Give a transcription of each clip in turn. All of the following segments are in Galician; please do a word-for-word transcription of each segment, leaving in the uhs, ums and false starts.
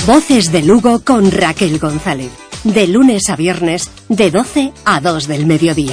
Voces de Lugo con Raquel González. De lunes a viernes, de doce a dos del mediodía.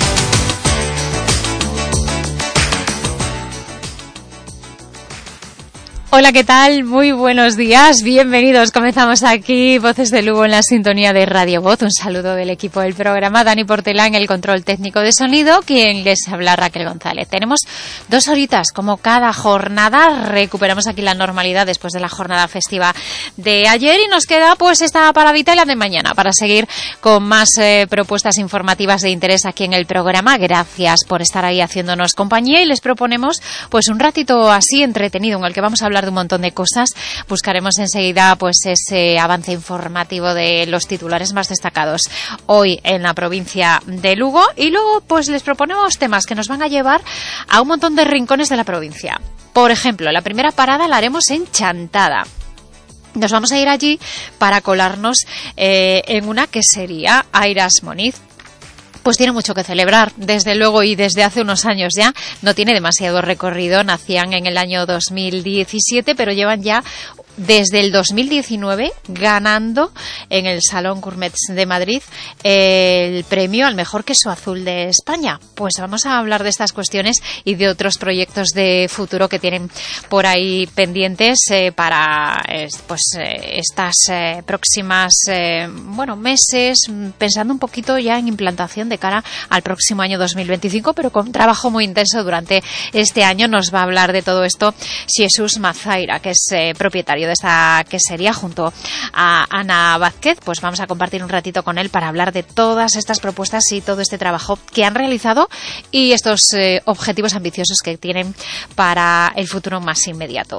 Hola, ¿qué tal? Muy buenos días, bienvenidos. Comenzamos aquí Voces de Lugo en la sintonía de Radio Voz. Un saludo del equipo del programa, Dani Portela en el control técnico de sonido, quien les habla, Raquel González. Tenemos dos horitas como cada jornada, recuperamos aquí la normalidad después de la jornada festiva de ayer y nos queda pues esta paradita y la de mañana para seguir con más eh, propuestas informativas de interés aquí en el programa. Gracias por estar ahí haciéndonos compañía y les proponemos pues un ratito así entretenido en el que vamos a hablar de un montón de cosas. Buscaremos enseguida pues ese avance informativo de los titulares más destacados hoy en la provincia de Lugo y luego pues les proponemos temas que nos van a llevar a un montón de rincones de la provincia. Por ejemplo, la primera parada la haremos en Chantada. Nos vamos a ir allí para colarnos eh, en una quesería, Airas Moniz. Pues tiene mucho que celebrar, desde luego, y desde hace unos años ya. No tiene demasiado recorrido, nacían en el año dos mil diecisiete, pero llevan ya desde el dos mil diecinueve ganando en el Salón Gourmet de Madrid el premio al mejor queso azul de España. Pues vamos a hablar de estas cuestiones y de otros proyectos de futuro que tienen por ahí pendientes eh, para eh, pues eh, estas eh, próximas eh, bueno meses, pensando un poquito ya en implantación de cara al próximo año dos mil veinticinco, pero con trabajo muy intenso durante este año. Nos va a hablar de todo esto Jesús Mazaira, que es eh, propietario de esta quesería, junto a Ana Vázquez. Pues vamos a compartir un ratito con él para hablar de todas estas propuestas y todo este trabajo que han realizado y estos eh, objetivos ambiciosos que tienen para el futuro más inmediato.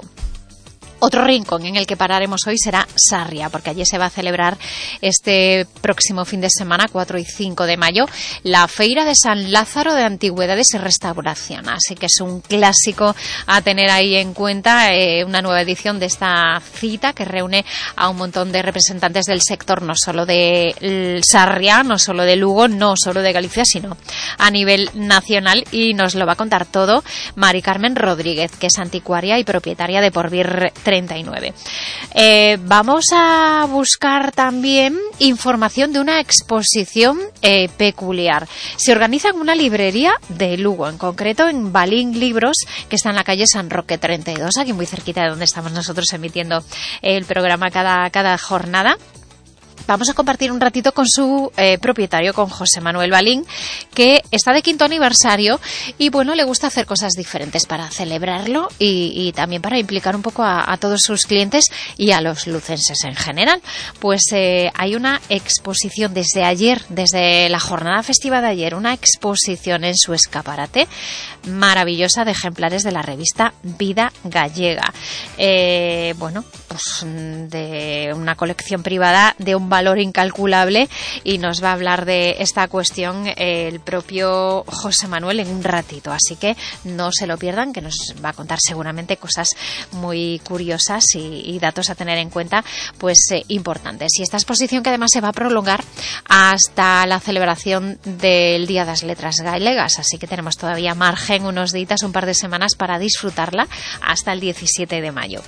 Otro rincón en el que pararemos hoy será Sarria, porque allí se va a celebrar este próximo fin de semana, cuatro y cinco de mayo, la Feira de San Lázaro de Antigüedades y Restauración. Así que es un clásico a tener ahí en cuenta, eh, una nueva edición de esta cita que reúne a un montón de representantes del sector, no solo de Sarria, no solo de Lugo, no solo de Galicia, sino a nivel nacional. Y nos lo va a contar todo Mari Carmen Rodríguez, que es anticuaria y propietaria de Porvir treinta y nueve. Eh, vamos a buscar también información de una exposición eh, peculiar. Se organiza en una librería de Lugo, en concreto en Balín Libros, que está en la calle San Roque treinta y dos, aquí muy cerquita de donde estamos nosotros emitiendo el programa cada, cada jornada. Vamos a compartir un ratito con su eh, propietario, con José Manuel Balín, que está de quinto aniversario y bueno, le gusta hacer cosas diferentes para celebrarlo y, y también para implicar un poco a, a todos sus clientes y a los lucenses en general. Pues eh, hay una exposición desde ayer, desde la jornada festiva de ayer, una exposición en su escaparate maravillosa de ejemplares de la revista Vida Gallega. Eh, bueno, pues de una colección privada de un valor incalculable, y nos va a hablar de esta cuestión el propio José Manuel en un ratito, así que no se lo pierdan, que nos va a contar seguramente cosas muy curiosas y, y datos a tener en cuenta pues eh, importantes. Y esta exposición, que además se va a prolongar hasta la celebración del Día de las Letras Galegas, así que tenemos todavía margen, unos días, un par de semanas para disfrutarla hasta el diecisiete de mayo.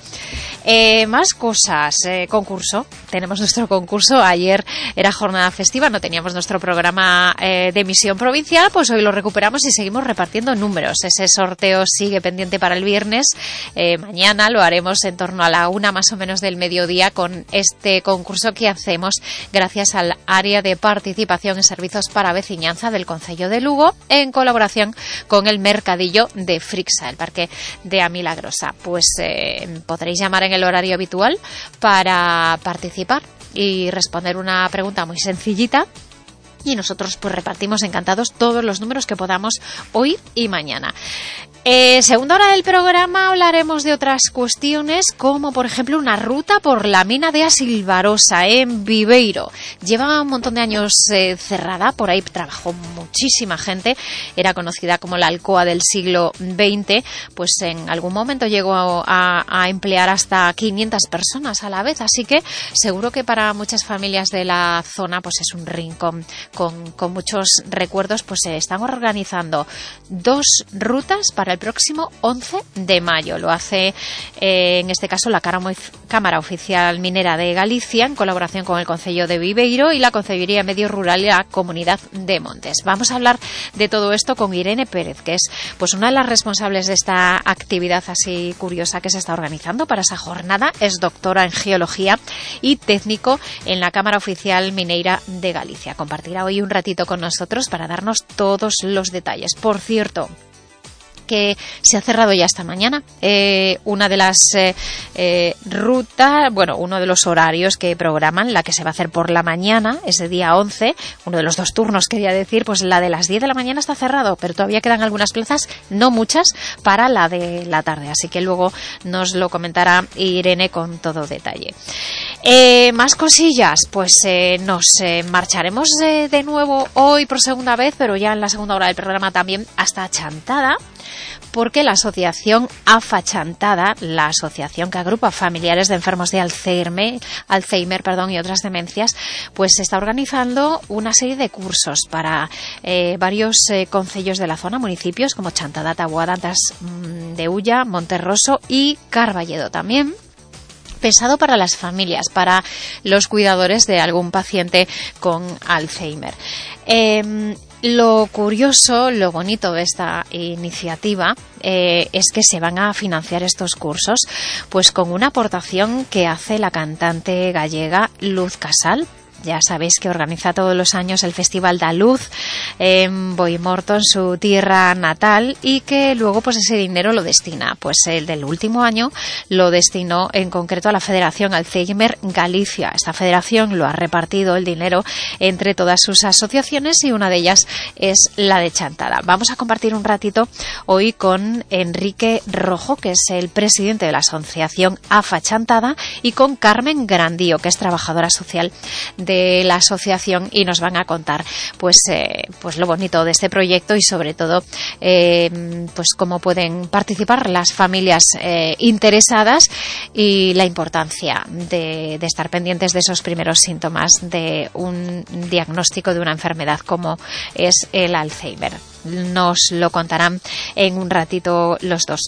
Eh, más cosas, eh, concurso, tenemos nuestro concurso. Ayer era jornada festiva, no teníamos nuestro programa eh, de emisión provincial, pues hoy lo recuperamos y seguimos repartiendo números. Ese sorteo sigue pendiente para el viernes. Eh, mañana lo haremos en torno a la una más o menos del mediodía, con este concurso que hacemos gracias al área de participación en servicios para veciñanza del Concello de Lugo, en colaboración con el Mercadillo de Frixa, el Parque de A Milagrosa. Pues eh, podréis llamar en el horario habitual para participar y responder una pregunta muy sencillita, y nosotros pues repartimos encantados todos los números que podamos hoy y mañana. Eh, segunda hora del programa hablaremos de otras cuestiones, como por ejemplo una ruta por la mina de Asilvarosa en Viveiro. Lleva un montón de años eh, cerrada, por ahí trabajó muchísima gente, era conocida como la Alcoa del siglo veinte, pues en algún momento llegó a, a emplear hasta quinientas personas a la vez, así que seguro que para muchas familias de la zona pues es un rincón con, con muchos recuerdos. Pues se están organizando dos rutas para para el próximo once de mayo. Lo hace, eh, en este caso, la Cámara Oficial Minera de Galicia, en colaboración con el Concello de Viveiro y la Concellería Medio Rural y la Comunidad de Montes. Vamos a hablar de todo esto con Irene Pérez, que es pues una de las responsables de esta actividad así curiosa que se está organizando para esa jornada. Es doctora en Geología y técnico en la Cámara Oficial Mineira de Galicia. Compartirá hoy un ratito con nosotros para darnos todos los detalles. Por cierto, que se ha cerrado ya esta mañana eh, una de las eh, eh, rutas, bueno, uno de los horarios que programan, la que se va a hacer por la mañana, ese día once, uno de los dos turnos quería decir, pues la de las diez de la mañana está cerrado, pero todavía quedan algunas plazas, no muchas, para la de la tarde, así que luego nos lo comentará Irene con todo detalle. Eh, más cosillas, pues eh, nos eh, marcharemos eh, de nuevo hoy por segunda vez, pero ya en la segunda hora del programa también hasta Chantada, porque la asociación AFA Chantada, la asociación que agrupa familiares de enfermos de Alzheimer, Alzheimer perdón, y otras demencias, pues está organizando una serie de cursos para eh, varios eh, concellos de la zona, municipios como Chantada, Taboada, Antas de Ulla, Monterroso y Carballedo también. Pensado para las familias, para los cuidadores de algún paciente con Alzheimer. Eh, Lo curioso, lo bonito de esta iniciativa eh, es que se van a financiar estos cursos pues con una aportación que hace la cantante gallega Luz Casal. Ya sabéis que organiza todos los años el Festival da Luz en Boimorto, en su tierra natal, y que luego pues ese dinero lo destina. Pues el del último año lo destinó en concreto a la Federación Alzheimer Galicia. Esta federación lo ha repartido el dinero entre todas sus asociaciones y una de ellas es la de Chantada. Vamos a compartir un ratito hoy con Enrique Rojo, que es el presidente de la asociación AFA Chantada, y con Carmen Grandío, que es trabajadora social de de la asociación, y nos van a contar pues eh, pues lo bonito de este proyecto y sobre todo eh, pues cómo pueden participar las familias eh, interesadas y la importancia de, de estar pendientes de esos primeros síntomas de un diagnóstico de una enfermedad como es el Alzheimer. Nos lo contarán en un ratito los dos.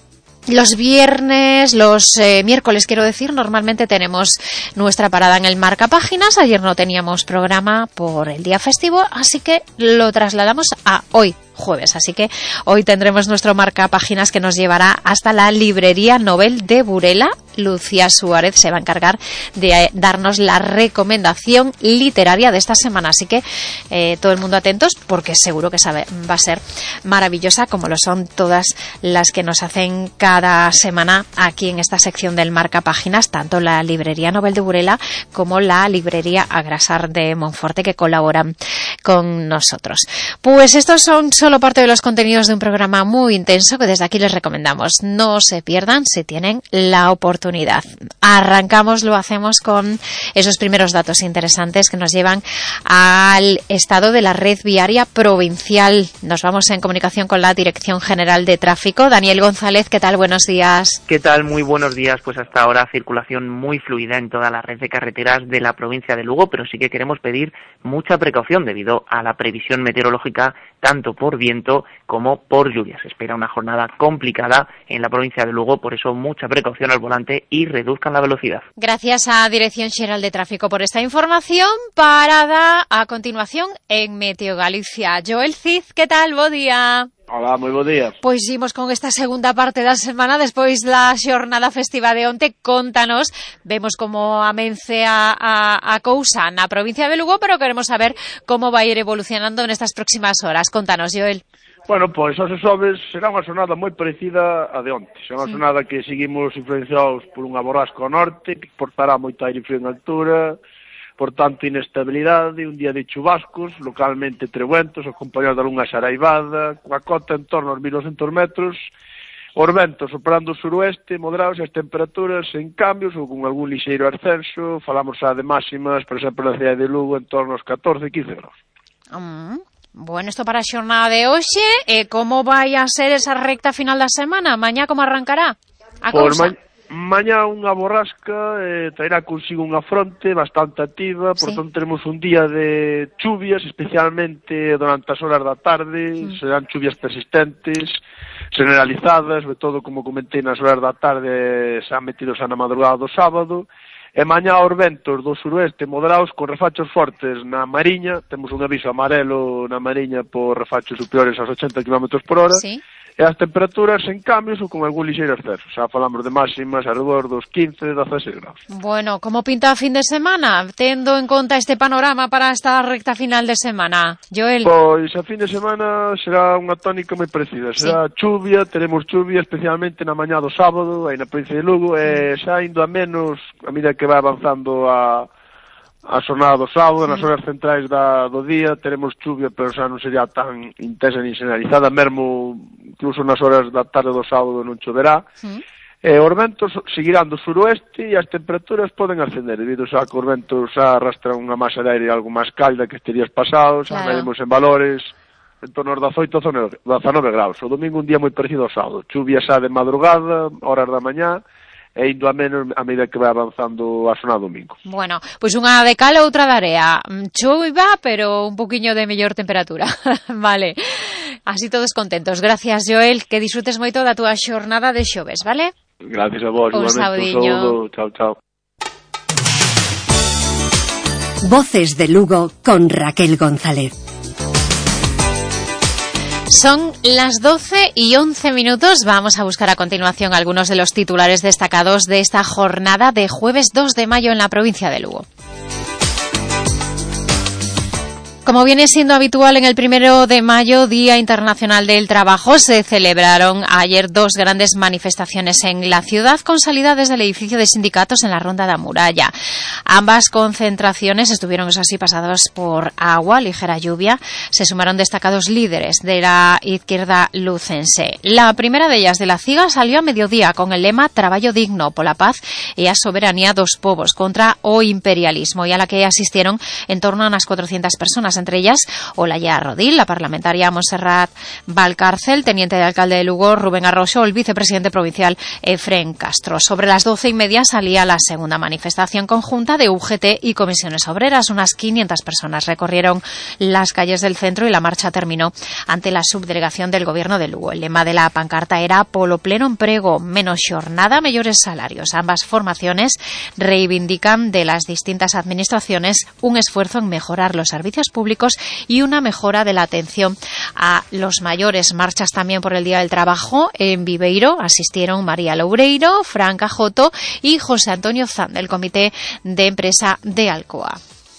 Los viernes, los eh, miércoles quiero decir, normalmente tenemos nuestra parada en el Marca Páginas. Ayer no teníamos programa por el día festivo, así que lo trasladamos a hoy, jueves. Así que hoy tendremos nuestro Marca Páginas que nos llevará hasta la librería Nobel de Burela. Lucía Suárez se va a encargar de darnos la recomendación literaria de esta semana. Así que eh, todo el mundo atentos, porque seguro que sabe, va a ser maravillosa, como lo son todas las que nos hacen cada semana aquí en esta sección del Marca Páginas, tanto la librería Nobel de Burela como la librería Agrasar de Monforte, que colaboran con nosotros. Pues estos son solo parte de los contenidos de un programa muy intenso que desde aquí les recomendamos. No se pierdan si tienen la oportunidad. Arrancamos, lo hacemos con esos primeros datos interesantes que nos llevan al estado de la red viaria provincial. Nos vamos en comunicación con la Dirección General de Tráfico. Daniel González, ¿qué tal? Buenos días. ¿Qué tal? Muy buenos días. Pues hasta ahora circulación muy fluida en toda la red de carreteras de la provincia de Lugo, pero sí que queremos pedir mucha precaución debido a la previsión meteorológica tanto por viento como por lluvia. Se espera una jornada complicada en la provincia de Lugo, por eso mucha precaución al volante y reduzcan la velocidad. Gracias a Dirección General de Tráfico por esta información. Parada a continuación en Meteo Galicia. Joel Cid, ¿qué tal? Bo día. Hola, moi bo día. Pois imos con esta segunda parte da semana despois da xornada festiva de onte. Contanos, vemos como amence a, a, a cousa na provincia de Lugo, pero queremos saber como vai ir evolucionando nestas próximas horas. Contanos, Joel. Bueno, pois hoxe xoves será unha xornada moi parecida a de onte. Será unha xornada que seguimos influenciados por unha borrasca ao norte, que portará moito aire frío en altura, por tanto inestabilidade, un día de chubascos, localmente trebuentos, acompañados de algunha xaraibada, coa cota en torno aos mil doscientos metros, os ventos soprando o suroeste, moderados, e as temperaturas en cambios ou con algún lixeiro ascenso. Falamos xa de máximas, por exemplo, na cidade de Lugo, en torno aos catorce, quince graus. Mm. Bueno, isto para a xornada de hoxe. E como vai a ser esa recta final da semana? Mañá como arrancará a cousa? Ma- Mañá unha borrasca eh, traerá consigo unha fronte bastante activa, por sí. tanto teremos un día de chuvias, especialmente durante as horas da tarde, mm. serán chuvias persistentes, generalizadas, sobre todo, como comentei, nas horas da tarde se han metido xa na madrugada do sábado, e mañá os ventos do suroeste moderados con refachos fortes na Mariña, temos un aviso amarelo na Mariña por refachos superiores aos ochenta kilómetros por hora, sí. E as temperaturas en cambios ou con algún lixeiro ascenso. Xa falamos de máximas alrededor dos quince, dezasseis graus. Bueno, como pinta a fin de semana, tendo en conta este panorama para esta recta final de semana, Joel? Pois a fin de semana será unha tónica moi parecida. Será sí. chuvia, teremos chuvia especialmente na mañá do sábado, aí na provincia de Lugo, e xa indo a menos a medida que vai avanzando a a xornada do sábado, nas horas centrais da, do día, teremos chuvia, pero xa non sería tan intensa ni generalizada, mesmo incluso nas horas da tarde do sábado non choverá. Sí. Eh, os ventos seguirán do suroeste e as temperaturas poden ascender, debido xa que os ventos xa arrastran unha masa de aire algo máis calda que estes días pasados, xa claro. Medimos en valores en torno aos dezoito a dezanove graus. O domingo un día moi parecido ao sábado, chuvia xa de madrugada, horas da mañá, e indo a menos a medida que vai avanzando a xornada domingo. Bueno, pois pues unha de cal e outra de area. Chuva, pero un poquinho de mellor temperatura. Vale. Así todos contentos. Gracias, Joel. Que disfrutes moito da túa xornada de xoves, vale? Gracias a vos. Un saudiño. Un saúdo. Chao, chao. Voces de Lugo con Raquel González. Son las doce y once minutos. Vamos a buscar a continuación algunos de los titulares destacados de esta jornada de jueves dos de mayo en la provincia de Lugo. Como viene siendo habitual en el primero de mayo, Día Internacional del Trabajo, se celebraron ayer dos grandes manifestaciones en la ciudad con salida desde el edificio de sindicatos en la Ronda da Muralla. Ambas concentraciones estuvieron, eso sí, pasadas por agua, ligera lluvia. Se sumaron destacados líderes de la izquierda lucense. La primera de ellas, de la CIGA, salió a mediodía con el lema Traballo digno pola paz e a soberanía dos povos contra o imperialismo, y a la que asistieron en torno a unas cuatrocientas personas, entre ellas Olaya Rodil, la parlamentaria Montserrat Valcárcel, teniente de alcalde de Lugo Rubén Arroxo, el vicepresidente provincial Efrén Castro. Sobre las doce y media salía la segunda manifestación conjunta de U G T y comisiones obreras. Unas quinientas personas recorrieron las calles del centro y la marcha terminó ante la subdelegación del gobierno de Lugo. El lema de la pancarta era Polo pleno emprego, menos xornada, mellores salarios. Ambas formaciones reivindican de las distintas administraciones un esfuerzo en mejorar los servicios públicos y una mejora de la atención a los mayores. Marchas también por el Día del Trabajo en Viveiro. Asistieron María Loureiro, Fran Cajoto y José Antonio Zan, del Comité de Empresa de Alcoa.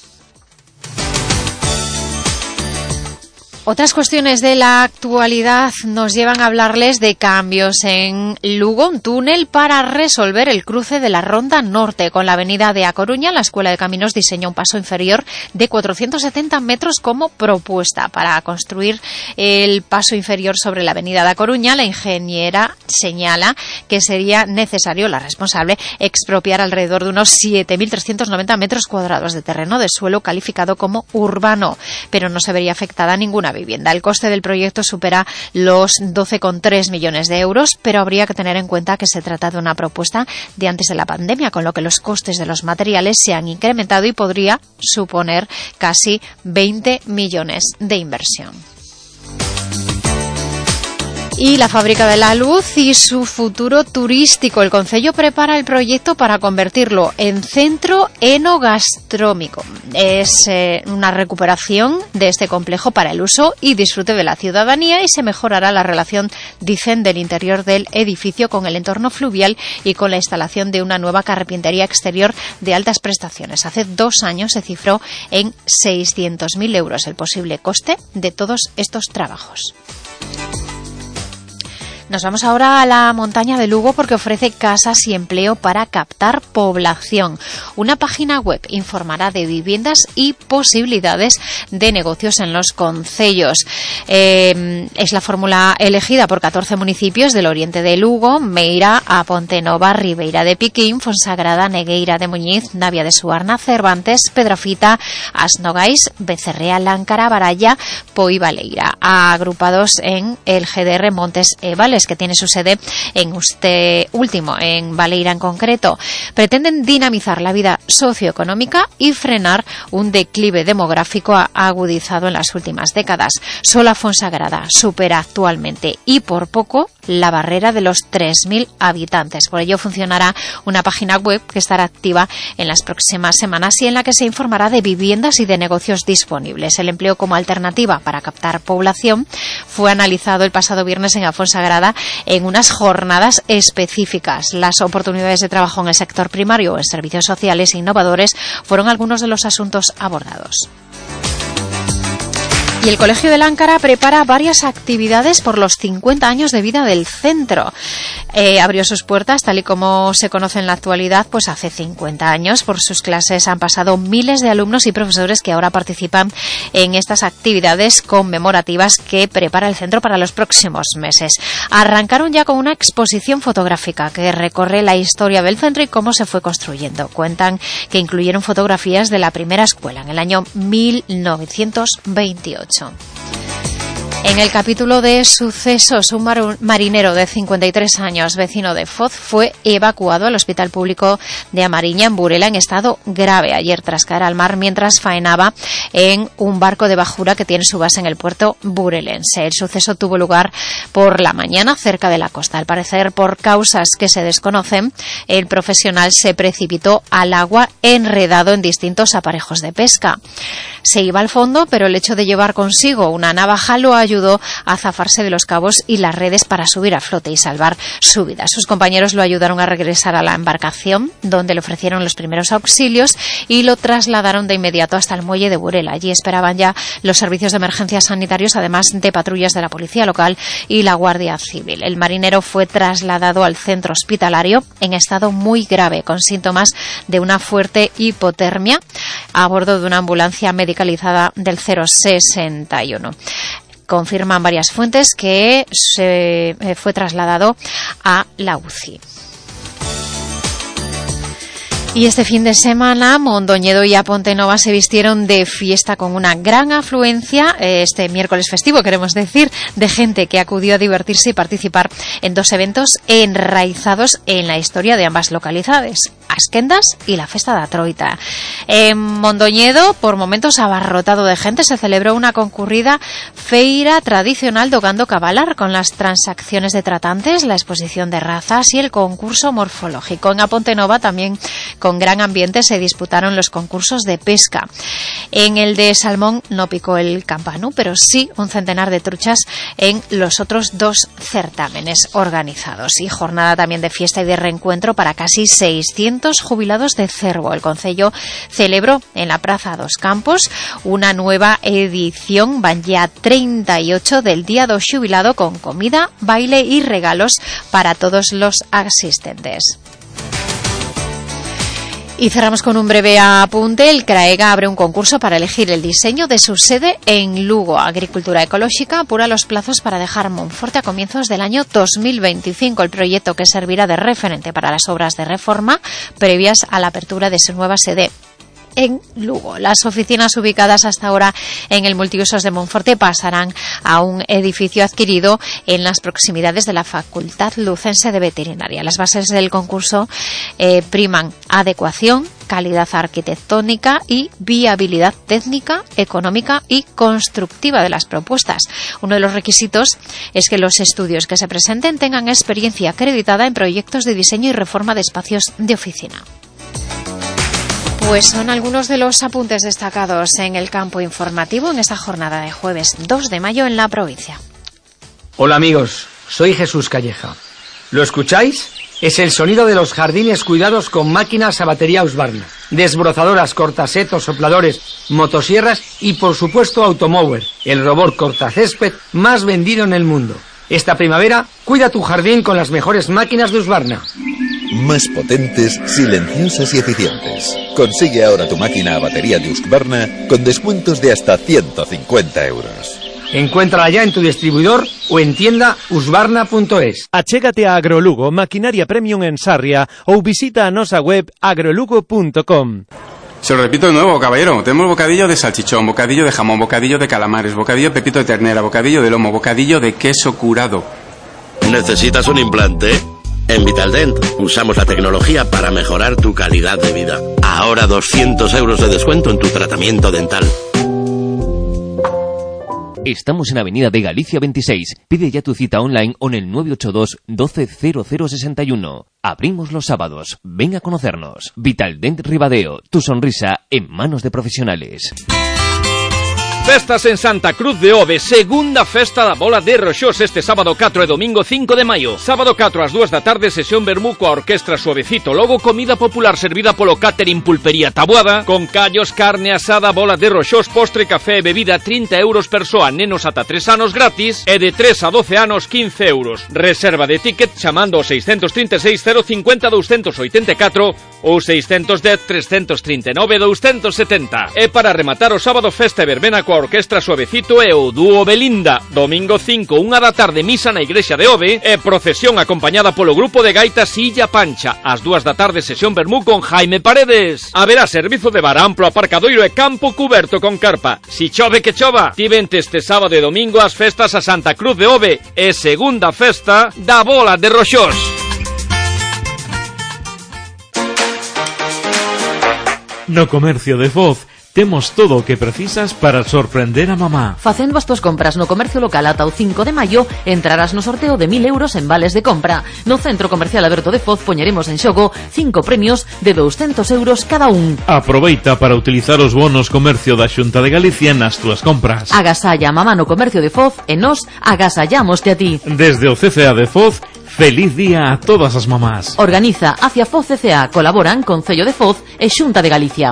Otras cuestiones de la actualidad nos llevan a hablarles de cambios en Lugo, un túnel para resolver el cruce de la Ronda Norte con la avenida de A Coruña. La Escuela de Caminos diseña un paso inferior de cuatrocientos setenta metros como propuesta. Para construir el paso inferior sobre la avenida de A Coruña, la ingeniera señala que sería necesario, la responsable, expropiar alrededor de unos siete mil trescientos noventa metros cuadrados de terreno de suelo calificado como urbano, pero no se vería afectada ninguna vivienda. El coste del proyecto supera los doce coma tres millones de euros, pero habría que tener en cuenta que se trata de una propuesta de antes de la pandemia, con lo que los costes de los materiales se han incrementado y podría suponer casi veinte millones de inversión. Y la Fábrica de la Luz y su futuro turístico. El concello prepara el proyecto para convertirlo en centro enogastronómico. Es eh, una recuperación de este complejo para el uso y disfrute de la ciudadanía, y se mejorará la relación, dicen, del interior del edificio con el entorno fluvial y con la instalación de una nueva carpintería exterior de altas prestaciones. Hace dos años se cifró en seiscientos mil euros el posible coste de todos estos trabajos. Nos vamos ahora a la montaña de Lugo porque ofrece casas y empleo para captar población. Una página web informará de viviendas y posibilidades de negocios en los concellos. Eh, es la fórmula elegida por catorce municipios del oriente de Lugo: Meira, A Pontenova, Ribeira de Piquín, Fonsagrada, Negueira de Muñiz, Navia de Suarna, Cervantes, Pedrafita, Asnogais, Becerrea, Láncara, Baralla, Poi, Valeira, agrupados en el G D R Montes e Vale sociales, que tiene su sede en este último, en Baleira en concreto. Pretenden dinamizar la vida socioeconómica y frenar un declive demográfico agudizado en las últimas décadas. Solo Fonsagrada supera actualmente y por poco la barrera de los tres mil habitantes. Por ello funcionará una página web que estará activa en las próximas semanas y en la que se informará de viviendas y de negocios disponibles. El empleo como alternativa para captar población fue analizado el pasado viernes en Fonsagrada en unas jornadas específicas. Las oportunidades de trabajo en el sector primario o en servicios sociales innovadores fueron algunos de los asuntos abordados. Y el Colegio de Láncara prepara varias actividades por los cincuenta años de vida del centro. Eh, abrió sus puertas, tal y como se conoce en la actualidad, pues hace cincuenta años. Por sus clases han pasado miles de alumnos y profesores que ahora participan en estas actividades conmemorativas que prepara el centro para los próximos meses. Arrancaron ya con una exposición fotográfica que recorre la historia del centro y cómo se fue construyendo. Cuentan que incluyeron fotografías de la primera escuela en el año mil novecientos veintiocho. En el capítulo de sucesos, un mar- marinero de cincuenta y tres años, vecino de Foz, fue evacuado al Hospital Público de Amariña, en Burela, en estado grave, ayer tras caer al mar mientras faenaba en un barco de bajura que tiene su base en el puerto burelense. El suceso tuvo lugar por la mañana cerca de la costa. Al parecer, por causas que se desconocen, el profesional se precipitó al agua enredado en distintos aparejos de pesca. Se iba al fondo, pero el hecho de llevar consigo una navaja lo ayudó a zafarse de los cabos y las redes para subir a flote y salvar su vida. Sus compañeros lo ayudaron a regresar a la embarcación, donde le ofrecieron los primeros auxilios y lo trasladaron de inmediato hasta el muelle de Burela. Allí esperaban ya los servicios de emergencias sanitarios, además de patrullas de la policía local y la Guardia Civil. El marinero fue trasladado al centro hospitalario en estado muy grave, con síntomas de una fuerte hipotermia, a bordo de una ambulancia medicalizada del cero sesenta y uno. Confirman varias fuentes que se fue trasladado a la U C I. Y este fin de semana, Mondoñedo y Apontenova se vistieron de fiesta con una gran afluencia, este miércoles festivo, queremos decir, de gente que acudió a divertirse y participar en dos eventos enraizados en la historia de ambas localidades, Asquendas y la Festa da Troita. En Mondoñedo, por momentos abarrotado de gente, se celebró una concurrida feira tradicional do gando cabalar, con las transacciones de tratantes, la exposición de razas y el concurso morfológico. En Apontenova también con gran ambiente se disputaron los concursos de pesca. En el de salmón no picó el campanu, pero sí un centenar de truchas en los otros dos certámenes organizados. Y jornada también de fiesta y de reencuentro para casi seiscientos jubilados de Cervo. El concello celebró en la Praza dos Campos una nueva edición, van ya treinta y ocho, del Día do Xubilado, con comida, baile y regalos para todos los asistentes. Y cerramos con un breve apunte. El CRAEGA abre un concurso para elegir el diseño de su sede en Lugo. Agricultura Ecológica apura los plazos para dejar Monforte a comienzos del año dos mil veinticinco. El proyecto, que servirá de referente para las obras de reforma previas a la apertura de su nueva sede en Lugo. Las oficinas ubicadas hasta ahora en el multiusos de Monforte pasarán a un edificio adquirido en las proximidades de la Facultad Lucense de Veterinaria. Las bases del concurso eh, priman adecuación, calidad arquitectónica y viabilidad técnica, económica y constructiva de las propuestas. Uno de los requisitos es que los estudios que se presenten tengan experiencia acreditada en proyectos de diseño y reforma de espacios de oficina. Pues son algunos de los apuntes destacados en el campo informativo en esta jornada de jueves dos de mayo en la provincia. Hola amigos, soy Jesús Calleja. ¿Lo escucháis? Es el sonido de los jardines cuidados con máquinas a batería Husqvarna, desbrozadoras, cortasetos, sopladores, motosierras y por supuesto Automower, el robot cortacésped más vendido en el mundo. Esta primavera, cuida tu jardín con las mejores máquinas de Husqvarna. Más potentes, silenciosas y eficientes. Consigue ahora tu máquina a batería de Husqvarna con descuentos de hasta ciento cincuenta euros. Encuéntrala ya en tu distribuidor o en tienda husqvarna punto es. Achégate a Agrolugo, maquinaria premium en Sarria, ou visita a nosa web agrolugo punto com. Se lo repito de nuevo, caballero. Tenemos bocadillo de salchichón, bocadillo de jamón, bocadillo de calamares, bocadillo de pepito de ternera, bocadillo de lomo, bocadillo de queso curado. ¿Necesitas un implante? En Vitaldent usamos la tecnología para mejorar tu calidad de vida. Ahora doscientos euros de descuento en tu tratamiento dental. Estamos en Avenida de Galicia veintiséis. Pide ya tu cita online o en el nueve ocho dos, doce, cero cero sesenta y uno. Abrimos los sábados. Ven a conocernos. Vitaldent Ribadeo. Tu sonrisa en manos de profesionales. Festas en Santa Cruz de Ove, segunda festa da Bola de Roxós este sábado catro e domingo cinco de maio. Sábado catro ás dúas da tarde, sesión vermú coa orquestra Suavecito. Logo comida popular servida polo Catering Pulpería Taboada, con callos, carne asada, Bola de Roxós, postre, café e bebida trinta euros persoa, nenos ata tres anos gratis e de tres a doce anos quince euros. Reserva de ticket chamando ao seiscentos trinta e seis, cero cincuenta, doscientos oitenta e catro ou seiscentos dez, trescentos trinta e nove, doscientos setenta. E para rematar o sábado festa e verbena coa Orquestra Suavecito e o dúo Belinda. Domingo cinco, unha da tarde, misa na igrexa de Ove e procesión acompañada polo grupo de gaitas Illa Pancha. Ás dúas da tarde, sesión vermú con Jaime Paredes. Haberá servizo de bar, amplo aparcadoiro e campo cuberto con carpa. Si chove que chova. Ti vente este sábado e domingo as festas a Santa Cruz de Ove e segunda festa da Bola de Roxós. No comercio de Foz temos todo o que precisas para sorprender a mamá. Facendo as túas compras no comercio local ata o cinco de maio, entrarás no sorteo de mil euros en vales de compra. No Centro Comercial Aberto de Foz poñeremos en xogo cinco premios de douscentos euros cada un. Aproveita para utilizar os bonos comercio da Xunta de Galicia nas túas compras. Agasalla a mamá no comercio de Foz e nos agasallámoste a ti. Desde o C C A de Foz, feliz día a todas as mamás. Organiza Hacia Foz C C A, colaboran Concello de Foz e Xunta de Galicia.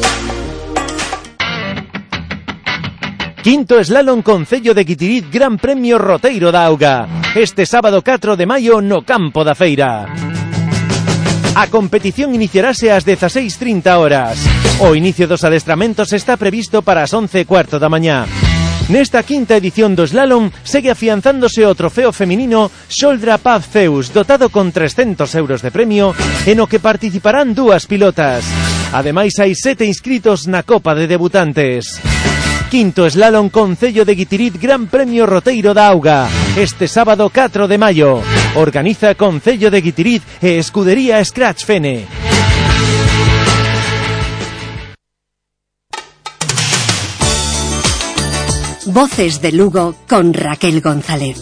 Quinto Slalom Concello de Guitiriz Gran Premio Roteiro da Auga. Este sábado catro de maio no campo da feira. A competición iniciarase ás dezaseis trinta horas. O inicio dos adestramentos está previsto para as once e cuarto da mañá. Nesta quinta edición do Slalom segue afianzándose o trofeo feminino Xoldra Paz Zeus, dotado con trescentos euros de premio, e no que participarán dúas pilotas. Ademais hai sete inscritos na Copa de Debutantes. Quinto Slalom Concello de Guitiriz Gran Premio Roteiro da Auga. Este sábado catro de maio. Organiza Concello de Guitiriz e Escudería Scratch Fene. Voces de Lugo con Raquel González.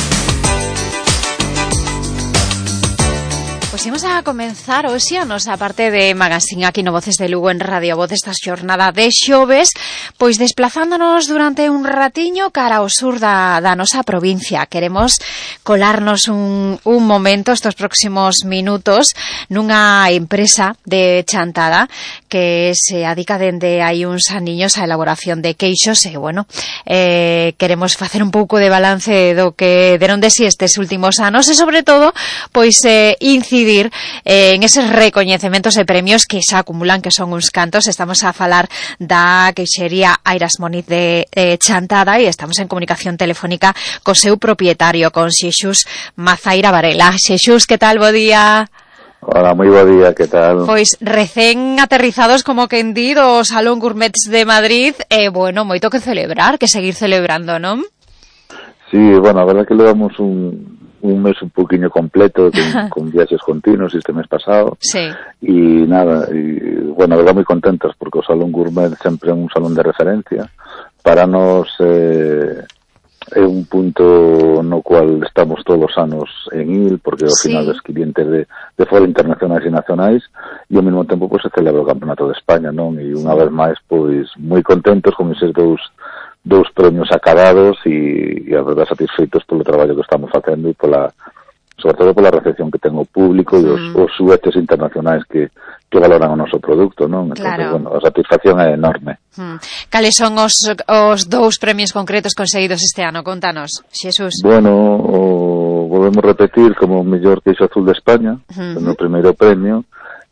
Pois imos a comenzar hoxe a nosa parte de magazine aquí no Voces de Lugo en Radio Voz esta xornada de xoves, pois desplazándonos durante un ratiño cara ao sur da, da nosa provincia. Queremos colarnos un, un momento estos próximos minutos nunha empresa de Chantada que se adica dende hai uns aniños á elaboración de queixos e, bueno, eh, queremos facer un pouco de balance do que deron de si estes últimos anos e, sobre todo, pois eh, incidir eh, en eses recoñecementos e premios que xa acumulan, que son uns cantos. Estamos a falar da queixería Airas Moniz de eh, Chantada e estamos en comunicación telefónica co seu propietario, con Xexús Mazaira Varela. Xexús, que tal? Bo día. Hola, moi bo día, que tal? Pois recén aterrizados, como quen di, do Salón Gourmets de Madrid, e, eh, bueno, moito que celebrar, que seguir celebrando, non? Sí, bueno, a verdade que levamos un un mes un poquinho completo con, con viaxes continuos este mes pasado. Sí. Y nada, y, bueno, verdad moi contentos porque o Salón Gourmet sempre é un salón de referencia. Para nos eh, é un punto no cual estamos todos os anos en il, porque ao sí. final os clientes de, de fora internacionais e nacionais, e ao mesmo tempo pues, se celebra o Campeonato de España, non? E unha vez máis, pois, moi contentos con eses dous dous premios acabados e, e a verdade satisfeitos polo traballo que estamos facendo e pola, sobre todo pola recepción que ten o público e os, mm. os suetes internacionais que, que valoran o noso produto, non? Claro. Entonces, bueno, a satisfacción é enorme. Mm. Cales son os, os dous premios concretos conseguidos este ano? Contanos, Xesús. Bueno, o, volvemos repetir como o mellor queixo azul de España, mm-hmm. no primeiro premio,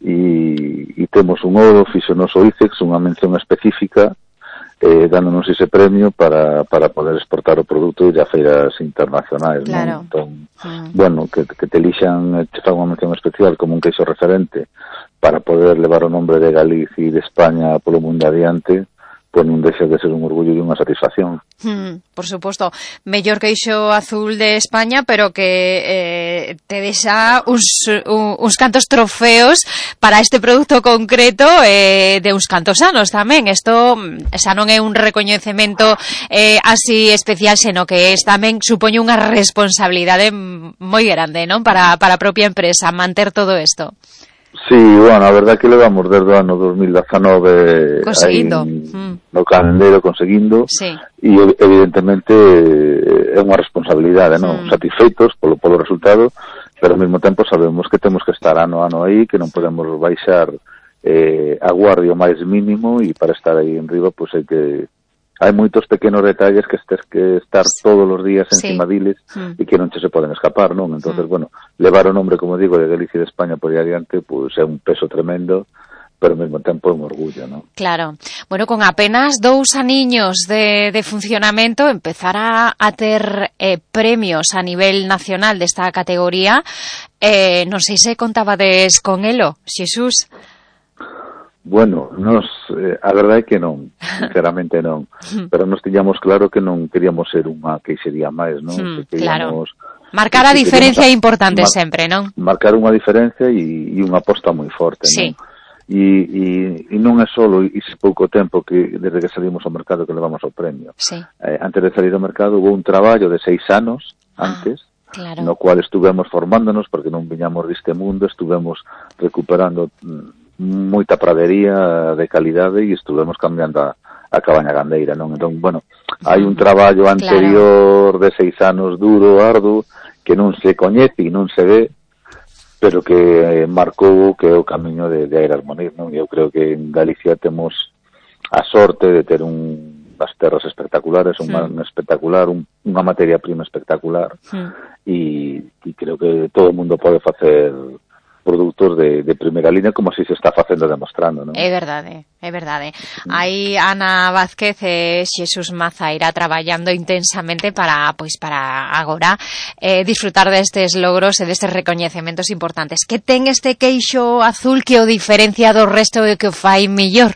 e, e temos un ouro fixo noso ICEX, unha mención específica, Eh, dándonos ese premio para, para poder exportar o produto de a feiras internacionais, claro. Non? Entón, mm. bueno, que, que te lixan, te fan unha mención especial como un queixo referente para poder levar o nombre de Galicia e de España polo mundo adiante, pois non deixa de ser un orgullo e unha satisfacción. Hmm, por suposto, mellor queixo azul de España, pero que eh, te deixa uns, uns cantos trofeos para este produto concreto eh, de uns cantos anos tamén. Isto xa non é un recoñecemento eh, así especial, seno que es tamén supoñe unha responsabilidade moi grande, non? Para, para a propia empresa manter todo isto. Sí, bueno, a verdade que levamos desde o ano dos mil dezanove conseguindo aí, mm. no calendario conseguindo sí. E evidentemente é unha responsabilidade, non? Mm. Satisfeitos polo, polo resultado, pero ao mesmo tempo sabemos que temos que estar ano a ano aí, que non podemos baixar eh, a guardia o máis mínimo, e para estar aí en riba pois hai que hai moitos pequenos detalles que estes que estar todos os días encima sí. diles mm. e que non che se poden escapar, non? Entonces, mm. bueno, levar o nombre, como digo, de Galicia e de España por aí adiante, pois é un peso tremendo, pero ao mesmo tempo é un orgullo, non? Claro. Bueno, con apenas dous aniños de, de funcionamento, empezar a, a ter eh, premios a nivel nacional desta categoría, eh, non sei se contabades con elo, Xesús. Bueno, nos, eh, a verdade é que non, sinceramente non, pero nos tiñamos claro que non queríamos ser unha queixería máis, non? Hmm, que claro. Marcar a diferencia é importante mar, sempre, non? Marcar unha diferencia e, e unha aposta moi forte, sí. non? E, e, e non é só ese pouco tempo que desde que salimos ao mercado que levamos o premio. Sí. Eh, antes de salir ao mercado houve un traballo de seis anos antes, ah, claro. no cual estuvemos formándonos, porque non viñamos deste mundo, estuvemos recuperando moita pradería de calidade e estuvemos cambiando a, a cabaña gandeira, non? Entón, bueno, hai un traballo anterior claro. de seis anos duro, arduo, que non se coñece e non se ve, pero que eh, marcou que é o camiño de, de Aira Armonir, non? Eu creo que en Galicia temos a sorte de ter un, as terras espectaculares, un man espectacular, un, unha materia prima espectacular, e, e creo que todo o mundo pode facer produtos de, de primeira línea como así se está facendo demostrando, non? É verdade, é verdade. Aí Ana Vázquez e Xesús Mazaira traballando intensamente para, pois, para agora eh, disfrutar destes logros e destes recoñecementos importantes. Que ten este queixo azul que o diferencia do resto e que o fai mellor?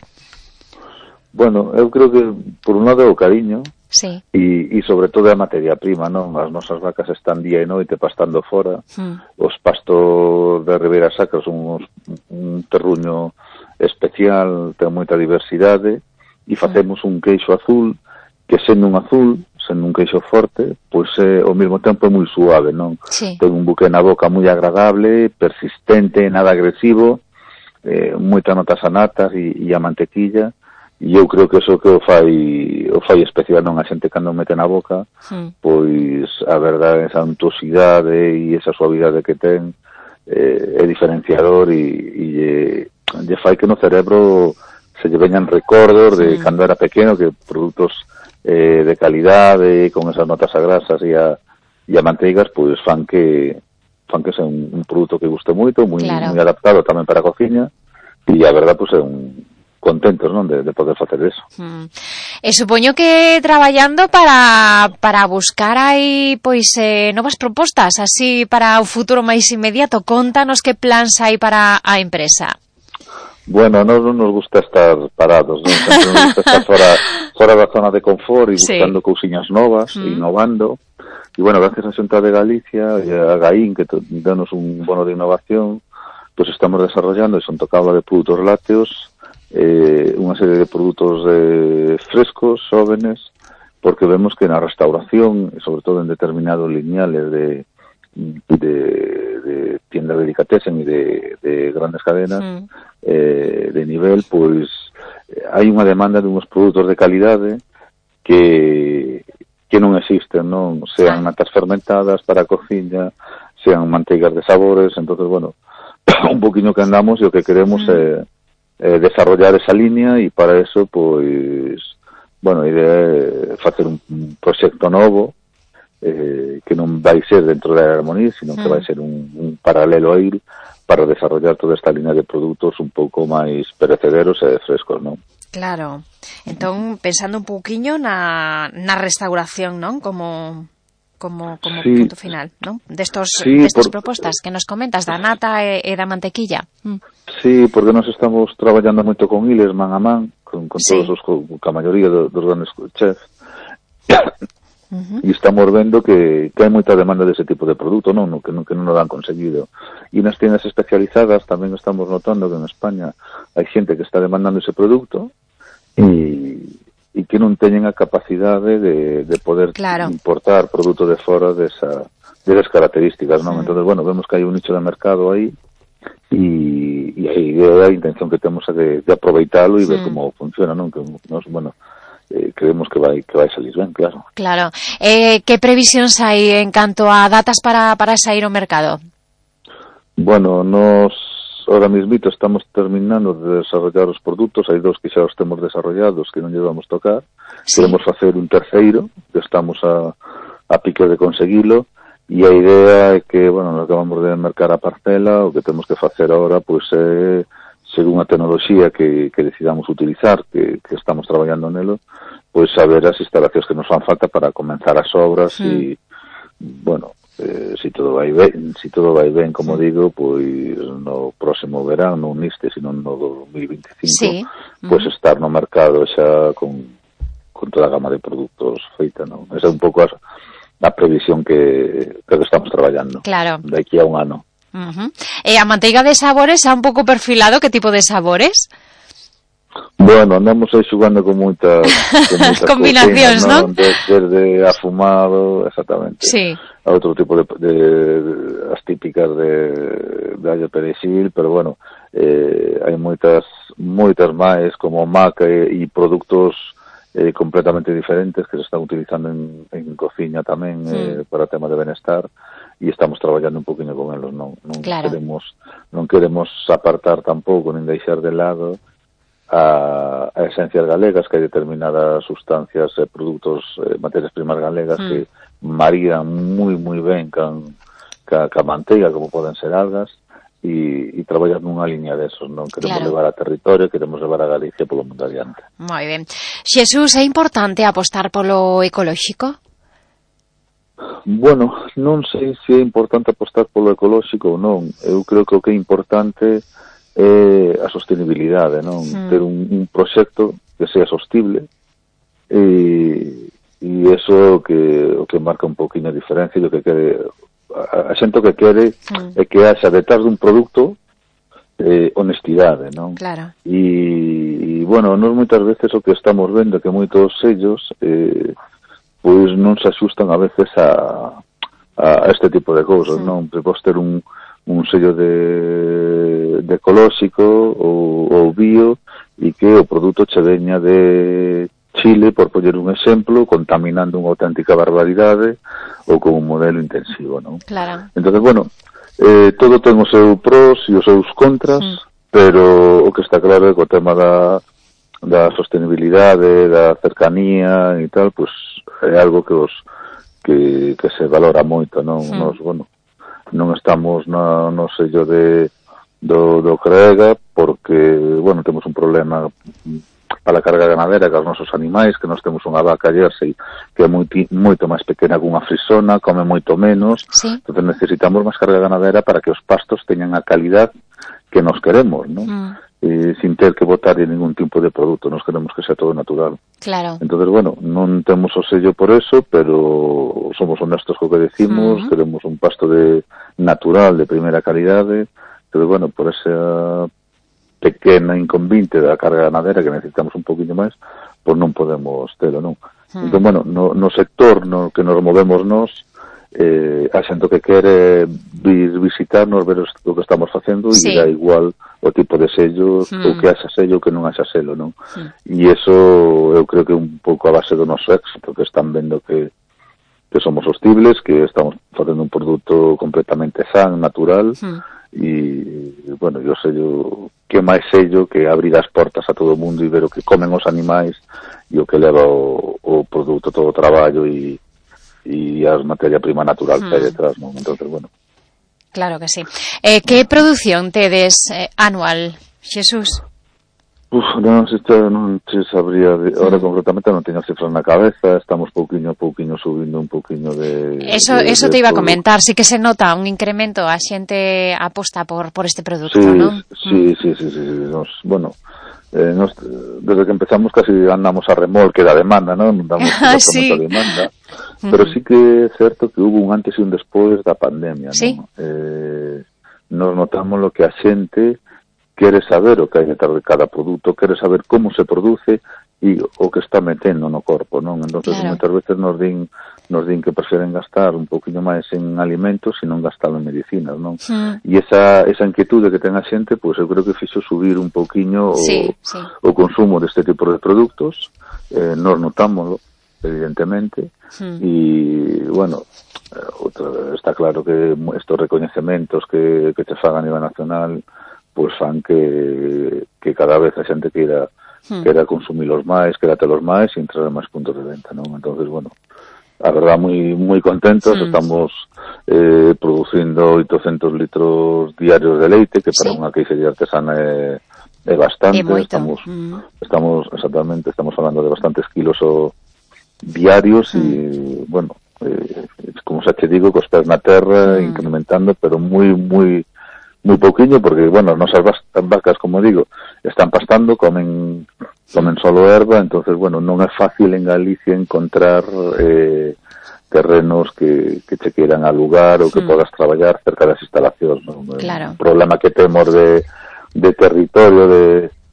Bueno, eu creo que por un lado é o cariño, sí. e, e sobre todo a materia prima, non? As nosas vacas están día e noite pastando fora, mm. os pastos de Ribeira Sacra son uns, un terruño especial, ten moita diversidade, e facemos mm. un queixo azul, que sendo un azul, sendo un queixo forte, pois é, ao mesmo tempo é moi suave, non? Sí. Ten un buque na boca moi agradable, persistente, nada agresivo, eh, moitas notas a natas e, e a mantequilla, e eu creo que eso que o fai o fai especial, non? A xente cando mete na boca sí. pois a verdade, esa untuosidade e esa suavidade que ten eh, é diferenciador e, e lle fai que no cerebro se lle veñan recordos de sí. cando era pequeno, que produtos eh, de calidade con esas notas a grasas e a, e a manteigas pois fan que fan que sea un, un produto que guste moito, moi, claro. moi adaptado tamén para a cociña, e a verdade pois é un contentos, non, de, de poder facer eso. Mm. E supoño que traballando para para buscar aí pois eh, novas propostas así para o futuro máis inmediato. Contanos que plans hai para a empresa. Bueno, nós non nos gusta estar parados, non? Sempre nos gusta estar fora, fora da zona de confort e buscando sí. cousiñas novas, mm. innovando. E bueno, gracias a Xunta de Galicia e a Gaín, que danos un bono de innovación, pois pues estamos desarrollando, e son tocaba de produtos lácteos, eh, unha serie de produtos eh, frescos, jóvenes, porque vemos que na restauración, e sobre todo en determinados lineales de, de, de tiendas de delicatessen e de, de grandes cadenas mm. eh, de nivel, pois hai unha demanda de uns produtos de calidade que, que non existen, non? Sean natas fermentadas para a cociña, sean manteigas de sabores, entonces, bueno, un poquinho que andamos e o que queremos mm. é Eh, desarrollar esa línea e para eso, pois, bueno, a idea é facer un, un proxecto novo eh, que non vai ser dentro da Armonir, sino mm. que vai ser un, un paralelo a ir para desarrollar toda esta línea de produtos un pouco máis perecederos e frescos, non? Claro. Entón, pensando un pouquiño na, na restauración, non? Como... como, como sí. punto final, ¿no? De estos, sí, de estas por... propostas que nos comentas, da nata e, e da mantequilla. Mm. Sí, porque nos estamos traballando moito con iles, man a man, con, con sí. todos os, ca maioría dos, dos grandes chefs, uh-huh. e estamos vendo que, que hai moita demanda dese tipo de produto, non, no, que, non, que non o han conseguido. E nas tiendas especializadas tamén estamos notando que en España hai xente que está demandando ese produto e, e que non teñen a capacidade de, de poder claro. importar produto de fora desa, desas características, non? Uh-huh. Entón, bueno, vemos que hai un nicho de mercado aí e, e aí é a intención que temos de, de aproveitalo e ver mm. como funciona, non? Que nos, bueno, eh, creemos que vai que vai salir ben, claro. Claro. Eh, que previsións hai en canto a datas para para sair ao mercado? Bueno, nos ahora mismito estamos terminando de desarrollar os produtos, hai dous que xa os temos desarrollados que non llevamos tocar. Sí. Queremos facer un terceiro, que estamos a a pique de conseguilo. E a idea é que, bueno, nos acabamos de mercar a parcela, o que temos que facer agora, pois, é, según a tecnoloxía que, que decidamos utilizar, que, que estamos traballando nelo, pois saber as instalacións que nos fan falta para comenzar as obras mm. e, bueno, eh, si todo vai ben, si todo vai ben, como digo, pois no próximo verán, non neste, sino no dos mil veinticinco, sí. pois mm. estar no mercado xa con, con toda a gama de produtos feita, non? Esa é un pouco a a previsión que, que estamos traballando. Claro. De aquí a un ano. Uh-huh. E a manteiga de sabores ha un pouco perfilado que tipo de sabores? Bueno, andamos aí xugando con moitas, con moitas combinacións, non? ¿no? Desde afumado, exactamente, sí. a outro tipo de, de, de as típicas de, de allo perexil, pero bueno, eh, hai moitas moitas máis como maca e, e produtos Eh, completamente diferentes que se están utilizando en, en cociña tamén sí. eh, para tema de benestar e estamos traballando un poquinho con elos, non, non claro. queremos non queremos apartar tampouco nin deixar de lado a, a esencias galegas, que hai determinadas sustancias e eh, produtos, eh, materias primas galegas mm. que marían moi moi ben can, ca, ca manteiga, como poden ser algas, e, e traballar nunha liña desos, non? Queremos claro. levar a territorio, queremos levar a Galicia polo mundo adiante. Moi ben. Xesús, é importante apostar polo ecolóxico? Bueno, non sei se é importante apostar polo ecolóxico ou non. Eu creo que o que é importante é a sostenibilidade, non? Mm. Ter un, un proxecto que sea sostible e, e eso que, o que marca un poquinho a diferencia e o que quede... A xente que quere mm. é que haxa detrás dun produto eh, honestidade, non? Claro. E, e, bueno, nos moitas veces o que estamos vendo é que moitos sellos eh, pois non se axustan a veces a, a este tipo de cousas, mm. non? Podes ter un, un sello de, de ecolóxico ou, ou bio e que o produto che veña de Chile, por poñer un exemplo, contaminando unha auténtica barbaridade ou con un modelo intensivo, non? Claro. Entón, bueno, eh, todo ten os seus pros e os seus contras, mm. pero o que está claro é que o tema da, da sostenibilidade, da cercanía e tal, pues é algo que os que, que se valora moito, non? Mm. Nos, bueno, non estamos na, no sello de do, do CREGA porque, bueno, temos un problema para a carga ganadera que os nosos animais, que nós temos unha vaca jersey que é moito, moito máis pequena que unha frisona, come moito menos, sí. Entón necesitamos máis carga ganadera para que os pastos teñan a calidad que nos queremos, non? Mm. Eh, sin ter que botar ningún tipo de produto, nos queremos que sea todo natural. Claro. Entonces, bueno, non temos o sello por eso, pero somos honestos co que decimos, mm. queremos un pasto de natural, de primeira calidade, pero bueno, por esa pequena inconvinte da carga ganadera que necesitamos un poquinho máis, pois non podemos telo, non? Mm. Entón, bueno, no, no sector no que nos movemos nós, eh, a xente que quere vir visitarnos, ver o que estamos facendo, sí. E dá igual o tipo de sello, mm. ou que haxa sello ou que non haxa selo, non? Mm. E iso eu creo que é un pouco a base do noso éxito, que están vendo que que somos hostibles, que estamos facendo un produto completamente san, natural, mm. e, bueno, eu sello que máis sello que abrir as portas a todo o mundo e ver o que comen os animais e o que leva o, o produto, todo o traballo e, e a materia prima natural mm. que hai detrás, non? Entón, bueno. Claro que sí. Eh, que produción tedes eh, anual, Xesús? Uf, non, se non se sabría, de, ahora concretamente non teño cifras na cabeza, estamos pouquiño a pouquiño subindo un pouquiño de... Eso de, eso de te iba todo. a comentar, sí que se nota un incremento, a xente aposta por por este produto, sí, non? Sí, mm. sí, sí, sí, sí, nos, bueno, eh, nos, desde que empezamos casi andamos a remolque da demanda, non? Non damos ah, sí. a demanda. Pero sí que é certo que hubo un antes e un despois da pandemia, sí. non? Eh, nos notamos lo que a xente quere saber o que hai detrás de cada produto, quere saber como se produce e o que está metendo no corpo, non? Entón, claro. Moitas veces nos din nos din que preferen gastar un poquinho máis en alimentos e non gastar en medicinas, non? Sí. E esa, esa inquietude que ten a xente, pois eu creo que fixo subir un poquinho sí, o, sí. o consumo deste tipo de produtos, eh, nos notámoslo, evidentemente, e, bueno, outro, está claro que estos recoñecementos que, que te fagan a nivel nacional, pois fan que, que cada vez a xente queira, hmm. queira consumilos máis, queira telos máis e entrar en máis puntos de venta, non? Entonces, bueno, a verdad, moi moi contentos, mm. estamos eh, producindo oitocentos litros diarios de leite, que para sí. unha queixería artesana é, é bastante, estamos, mm. estamos, exactamente, estamos falando de bastantes kilos o, diarios mm. e, bueno, eh, como xa te digo, cos pés na terra, mm. incrementando, pero moi, moi, moi pouquiño, porque, bueno, nosas vacas, como digo, están pastando, comen comen solo herba, entonces, bueno, non é fácil en Galicia encontrar eh, terrenos que, que che queiran alugar ou que mm. podas traballar cerca das instalacións, non? Claro. Un problema que temos de, de territorio, de,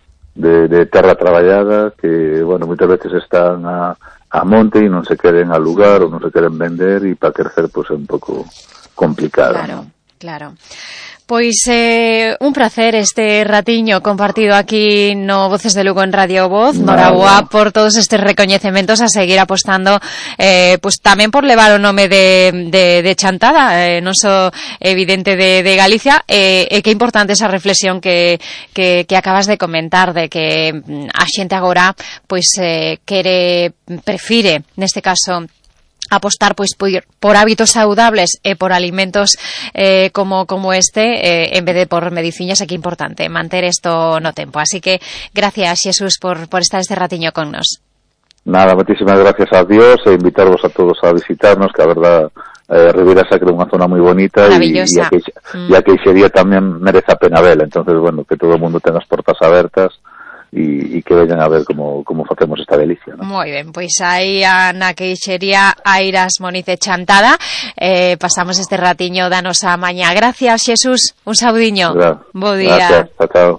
de, de terra traballada, que, bueno, moitas veces están a, a monte e non se queren alugar ou non se queren vender e para crecer, pois, pues, é un pouco complicado. Claro, ¿no? Claro. Pois eh, un placer este ratiño compartido aquí no Voces de Lugo en Radio Voz. Noraboa por todos estes recoñecementos, a seguir apostando eh, pues tamén por levar o nome de, de, de Chantada, eh, non so evidente de, de Galicia, e eh, eh, que importante esa reflexión que, que, que acabas de comentar, de que a xente agora pois eh, quere, prefire, neste caso, apostar pois por, por hábitos saludables e por alimentos eh, como como este eh, en vez de por mediciñas, é que é importante manter isto no tempo. Así que gracias, Xesús, por, por estar este ratiño con nos. Nada, muchísimas gracias a Dios e invitarvos a todos a visitarnos, que a verdad eh, Ribeira Sacra é unha zona moi bonita e, e a que, mm. que Queixería tamén merece a pena vela. Entonces, bueno, que todo o mundo tenga as portas abertas e, e que veñan a ver como, como facemos esta delicia, ¿no? Moi ben, pois aí a na queixería Airas Monice Chantada eh, pasamos este ratiño da nosa mañá. Gracias, Xesús, un saudiño. Gra Bo día. Gracias, chao.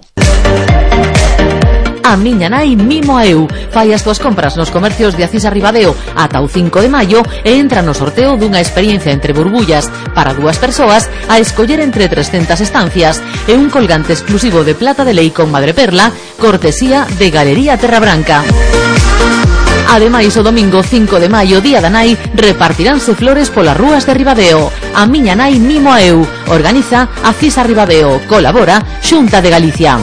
A miña nai mimo a eu. Fai as túas compras nos comercios de Acisa Ribadeo ata o cinco de maio e entra no sorteo dunha experiencia entre burbullas para dúas persoas a escoller entre trescentas estancias e un colgante exclusivo de plata de lei con madreperla, cortesía de Galería Terra Branca. Ademais, o domingo cinco de maio, día da nai, repartiránse flores polas rúas de Ribadeo. A miña nai mimo a eu. Organiza Acisa Ribadeo. Colabora Xunta de Galicia.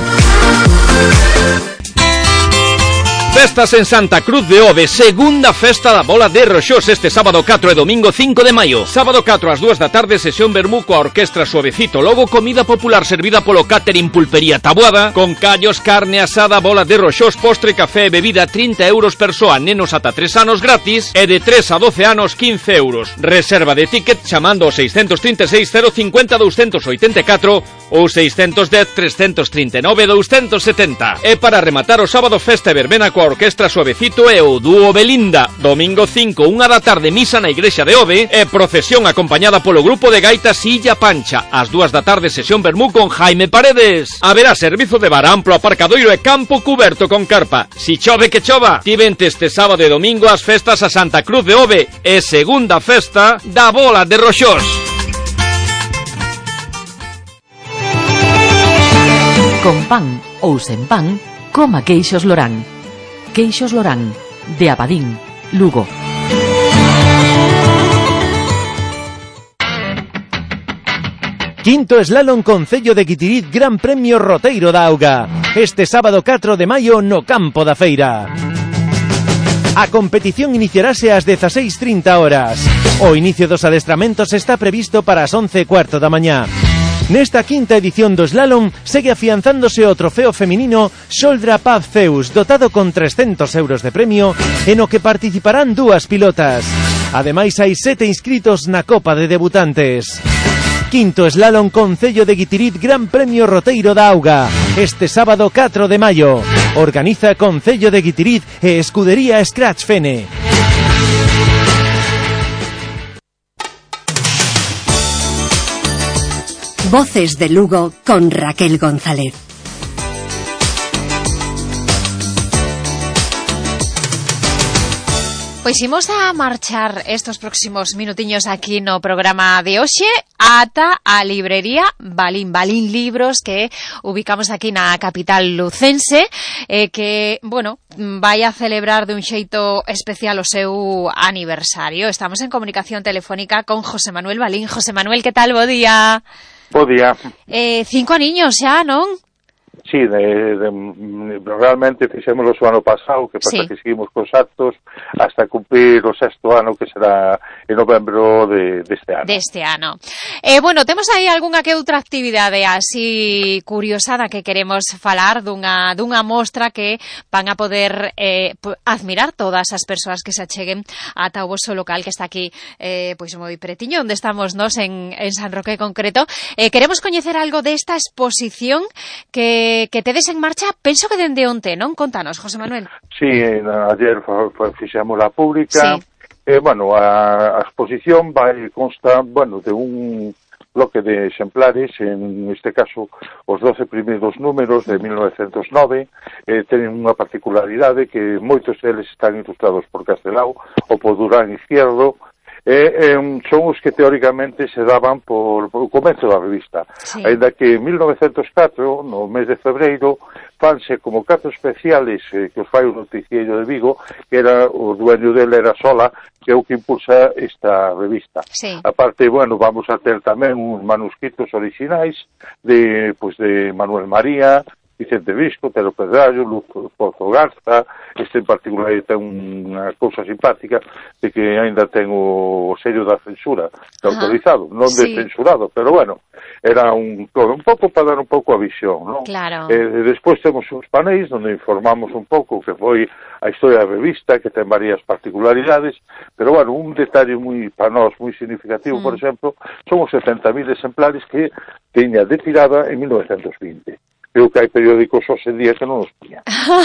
Festas en Santa Cruz de Ove, segunda festa da bola de Roxós este sábado catro e domingo cinco de maio. Sábado catro ás dúas da tarde, sesión vermú coa orquestra Suavecito, logo comida popular servida polo catering Pulpería Taboada, con callos, carne asada, bola de Roxós, postre, café e bebida, trinta euros persoa, nenos ata tres anos gratis e de tres a doce anos quince euros. Reserva de ticket chamando ao seiscentos trinta e seis cero cincuenta douscentos oitenta e catro ou seiscentos dez trescentos trinta e nove douscentos setenta. E para rematar o sábado, festa e verbena coa orquestra Suavecito e o dúo Belinda. Domingo cinco, unha da tarde, misa na igrexa de Ove e procesión acompañada polo grupo de gaitas Illa Pancha. Ás dúas da tarde, sesión vermú con Jaime Paredes. Haberá servizo de bar, amplo aparcadoiro e campo cuberto con carpa. Si chove que chova. Ti vente este sábado e domingo as festas a Santa Cruz de Ove e segunda festa da bola de Roxós. Con pan ou sen pan, coma queixos Lorán. Queixos Lorán, de Abadín, Lugo. Quinto Slalom Concello de Guitiriz Gran Premio Roteiro da Auga. Este sábado catro de maio no campo da feira. A competición iniciarase ás dezaseis trinta horas. O inicio dos adestramentos está previsto para as once e cuarto da mañá. Nesta quinta edición do slalom segue afianzándose o trofeo feminino Xoldra Paz Zeus, dotado con trescentos euros de premio, e no que participarán dúas pilotas. Ademais, hai sete inscritos na Copa de Debutantes. Quinto Slalom Concello de Guitiriz Gran Premio Roteiro da Auga, este sábado catro de maio. Organiza Concello de Guitiriz e Escudería Scratch Fene. Voces de Lugo con Raquel González. Pois imos a marchar estos próximos minutiños aquí no programa de hoxe ata a librería Balín, Balín Libros, que ubicamos aquí na capital lucense, eh, que, bueno, vai a celebrar de un xeito especial o seu aniversario. Estamos en comunicación telefónica con José Manuel Balín. José Manuel, que tal? Bo día. Bo día. Eh, cinco aniños xa, non? Sí, de, de, realmente fixémoslo o ano pasado, que pasa sí. que seguimos cos actos hasta cumplir o sexto ano, que será en novembro de, deste ano. Deste ano. Eh, bueno, temos aí algunha que outra actividade así curiosada que queremos falar dunha, dunha mostra que van a poder eh, admirar todas as persoas que se acheguen ata o voso local que está aquí eh, pois moi pretiño, onde estamos nos en, en San Roque concreto. Eh, queremos coñecer algo desta exposición que que tedes en marcha, penso que dende onte, non? Contanos, José Manuel. Sí, ayer fixemos a pública. Sí. Eh, bueno, a, a exposición vai consta, bueno, de un bloque de exemplares, en este caso os doce primeiros números de mil novecentos nove, eh, teñen unha particularidade que moitos deles están ilustrados por Castelao ou por Durán Izquierdo, Eh, eh, son os que teóricamente se daban por, por o comezo da revista, sí. Ainda que en mil novecentos catro, no mes de febreiro, fanse como catro especiales eh, que os fai o Noticiero de Vigo, que era o dueño dele era Sola, que é o que impulsa esta revista. Sí. Aparte, bueno, vamos a ter tamén uns manuscritos orixinais de, pues, de Manuel María, Vicente Visco, Tero Pedrallo, Luz Pozo Garza. Este en particular ten unha cousa simpática de que ainda ten o sello da censura de autorizado, non de sí. censurado, pero bueno, era un, un pouco para dar un pouco a visión, non? Claro. Eh, despois temos uns panéis onde informamos un pouco que foi a historia da revista, que ten varias particularidades, pero bueno, un detalle moi para nós moi significativo, mm. por exemplo, son os setenta mil exemplares que tiña de tirada en mil novecentos vinte. Creo que hai periódicos hoxe en día que non os tiña.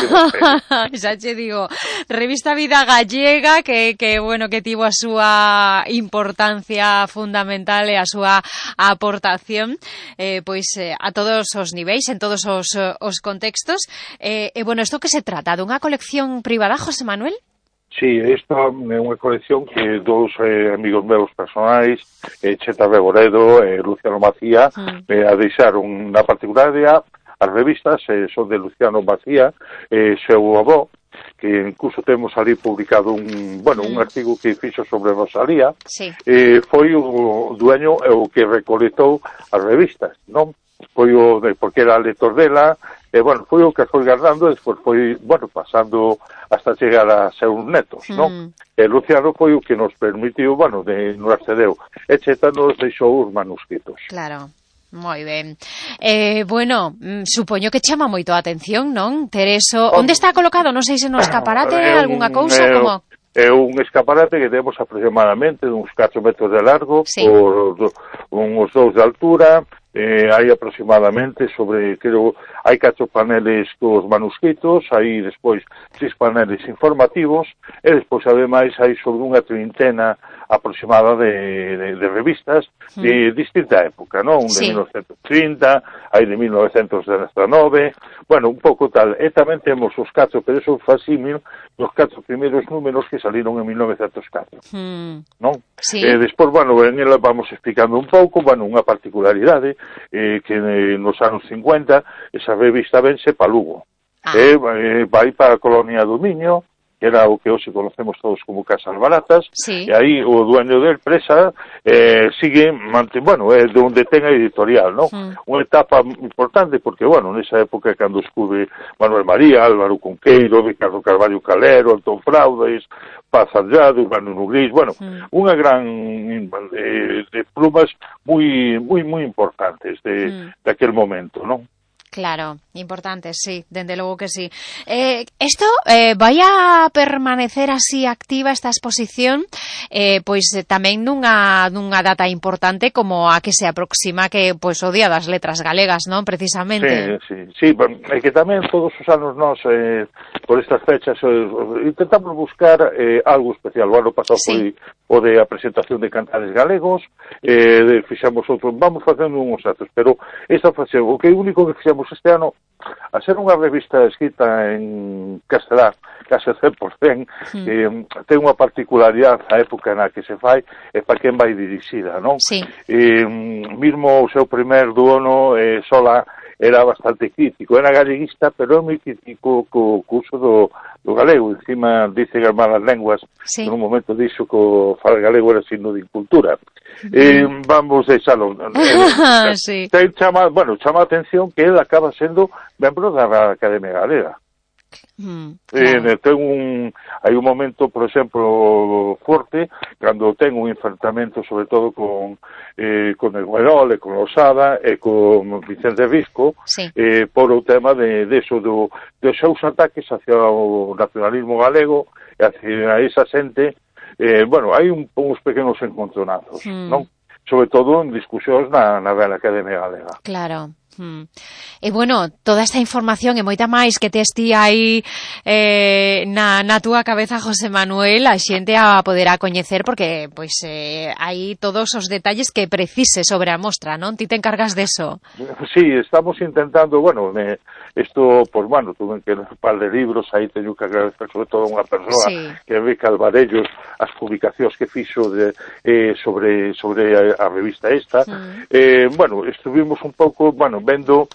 Xa che digo, Revista Vida Gallega, que, que bueno, que tivo a súa importancia fundamental e a súa aportación, eh, pois eh, a todos os niveis, en todos os, os contextos. Eh, e, bueno, isto que se trata? Dunha colección privada, José Manuel? Sí, esta é unha colección que dous eh, amigos meus personais, eh, Cheta Reboredo e eh, Luciano Macía, mm. eh, a deixaron unha particularidade. As revistas eh, son de Luciano Macía, eh, seu avó, que incluso temos ali publicado un, bueno, mm. un artigo que fixo sobre Rosalía, sí. eh, foi o dueño e o que recolectou as revistas, non? Foi o de, porque era lector dela, e, bueno, foi o que foi guardando, e despois foi, bueno, pasando hasta chegar a seus netos, mm. non? E Luciano foi o que nos permitiu, bueno, de nos accedeu, e Cheta nos deixou os manuscritos. Claro. Moi ben. Eh, bueno, supoño que chama moito a atención, non? Tereso, onde está colocado? Non sei se no escaparate, é algunha cousa, é, como... É un escaparate que temos aproximadamente uns catro metros de largo, sí. por uns dous de altura, eh, hai aproximadamente sobre, creo, hai catro paneles cos manuscritos, hai despois seis paneles informativos, e despois, ademais, hai sobre unha trintena aproximada de, de, de revistas mm. de distinta época, non? De sí. mil novecentos trinta, hai de mil novecentos dezenove, bueno, un pouco tal. E tamén temos os catro, pero son facímil, os catro primeiros números que saliron en mil novecentos catro, mm. non? Sí. Eh, despois, bueno, en ela vamos explicando un pouco, bueno, unha particularidade, eh, que eh, nos anos cincuenta, esa revista vense pa Lugo. Ah. Eh, eh, vai para a colonia do Miño, que era o que hoxe conocemos todos como Casas Baratas, sí. e aí o dueño da empresa eh, sigue, mante, bueno, é de onde ten a editorial, non? Mm. Unha etapa importante, porque, bueno, nesa época cando escube Manuel María, Álvaro Conqueiro, Ricardo Carballo Calero, Antón Fraudes, Paz Andrade, Urbano Nugrís, bueno, mm. unha gran de, de plumas moi moi moi importantes de, mm. de aquel momento, non? Claro, importante, sí, dende logo que sí. Eh, esto eh, vai a permanecer así activa esta exposición, eh, pois eh, tamén nunha, nunha data importante como a que se aproxima que pois o Día das Letras Galegas, non? Precisamente. Sí, sí, sí, é que tamén todos os anos nós, eh, por estas fechas, eh, intentamos buscar eh, algo especial. O ano pasado sí. foi o de a presentación de cantares galegos, eh, de, fixamos outro, vamos facendo uns atos, pero esta fase, o que é único que fixamos este ano, a ser unha revista escrita en castelán, case cen por cento, mm. eh, ten unha particularidade a época na que se fai e para quen vai dirixida, non? Sí. Eh, mismo o seu primer duono, eh, Sola, era bastante crítico, era galleguista, pero é moi crítico co, co uso do, do galego. Encima dice as malas lenguas, sí. En un momento dixo que o falar galego era signo de incultura. Mm. Eh, vamos deixalo. Eh, sí. Ten chama, bueno, chama a atención que ele acaba sendo membro da Academia Galega. Mm, claro. eh, ten un, hai un momento, por exemplo, forte, cando ten un enfrentamento sobre todo con eh, con el Guerol e con Losada e con Vicente Risco, sí. eh, por o tema de, de eso, do, dos seus ataques hacia o nacionalismo galego e hacia esa xente. Eh, bueno, hai un, uns pequenos encontronazos, mm. non? Sobre todo en discusións na, na Real Academia Galega. Claro. Hmm. E bueno, toda esta información e moita máis que tes ti aí eh, na, na túa cabeza, José Manuel, a xente a poder a coñecer porque pois eh, hai todos os detalles que precise sobre a mostra, non? Ti te encargas deso. Sí, estamos intentando, bueno, me, esto, pues bueno, tuve que un par de libros, aí teño que agradecer sobre todo a unha persoa, sí. Que Enrique Alvarellos, as publicacións que fixo de, eh, sobre, sobre a, a revista esta. Mm. Eh, bueno, estuvimos un pouco, bueno, vendo,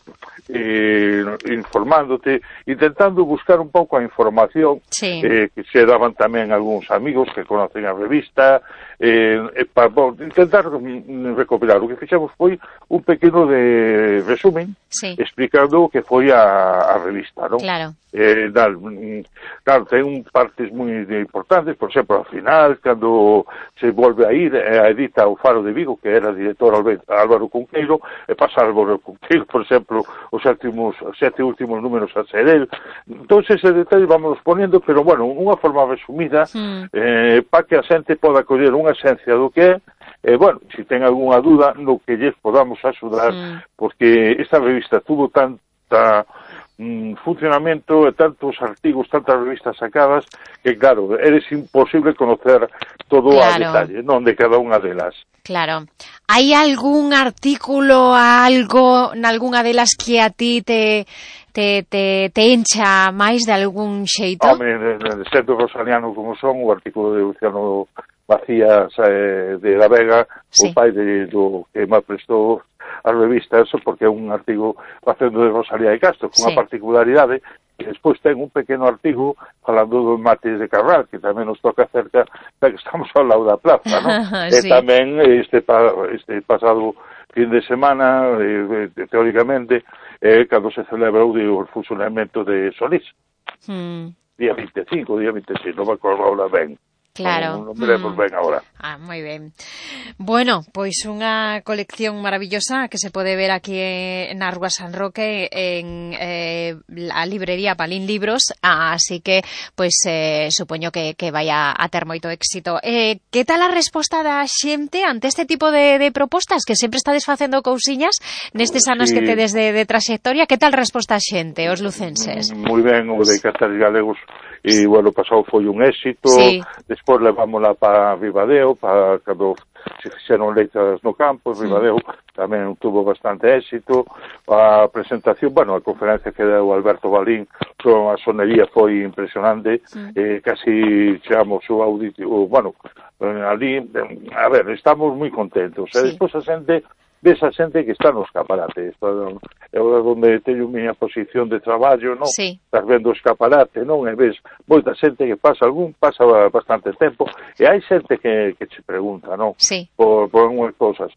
eh, informándote, intentando buscar un pouco a información, sí. eh, que se daban tamén algúns amigos que conocen a revista, eh, eh, para bueno, intentar recopilar. O que fixemos foi un pequeno de resumen, sí. Explicando o que foi a, a revista, non? Claro. Eh, dal, claro, ten partes moi importantes, por exemplo, ao final, cando se volve a ir eh, a edita o Faro de Vigo, que era director Álvaro Cunqueiro, e pasa Álvaro Cunqueiro, por exemplo, os últimos, sete últimos números a ser el. Entón, ese detalle vamos ponendo, pero, bueno, unha forma resumida, mm. eh, para que a xente poda coller unha esencia do que é, eh, bueno, se ten algunha dúda, no que lles podamos axudar, mm. porque esta revista tuvo tanta funcionamento e tantos artigos, tantas revistas sacadas, que claro, eres imposible conocer todo claro. A detalle, non de cada unha delas. Claro. Hai algún artículo, algo, nalgúnha delas que a ti te te, te, te encha máis de algún xeito? Home, sendo rosaliano como son, o artículo de Luciano Macías eh, de la Vega, sí. O pai de, do que me prestou a revista, eso porque é un artigo facendo de Rosalía de Castro, con unha sí. Particularidade, que despois ten un pequeno artigo falando dos mates de Carral, que tamén nos toca cerca, que estamos ao lado da plaza, non? Sí. E tamén este, este pasado fin de semana, eh, teóricamente, eh, cando se celebra o funcionamento de Solís. Hmm. Día vinte e cinco, día vinte e seis, non me acordo ahora ben. Claro. Non, non me lembro mm. ben agora. Ah, moi ben. Bueno, pois unha colección maravillosa que se pode ver aquí na Rúa San Roque en eh, a librería Palín Libros, así que pois eh, supoño que, que vai a, a ter moito éxito. Eh, que tal a resposta da xente ante este tipo de, de propostas que sempre estades facendo cousiñas nestes anos sí. Que tedes de, de trayectoria? Que tal resposta a xente, os lucenses? Moi ben, o de Cantares Galegos e, bueno, pasado foi un éxito, sí. Despois levámola para Ribadeo, para cando se fixeron leitas no campo, Ribadeo sí. Tamén tuvo bastante éxito, a presentación, bueno, a conferencia que deu Alberto Balín sobre a sonería foi impresionante, sí. eh, casi chegamos o auditivo, bueno, ali, a ver, estamos moi contentos, sí. E despois a xente, esa xente que está no escaparate, está é onde teño miña posición de traballo, non? Sí. Estás vendo o escaparate, non? E ves moita xente que pasa algún, pasa bastante tempo, e hai xente que, que che pregunta, non? Sí. Por, por unhas cousas.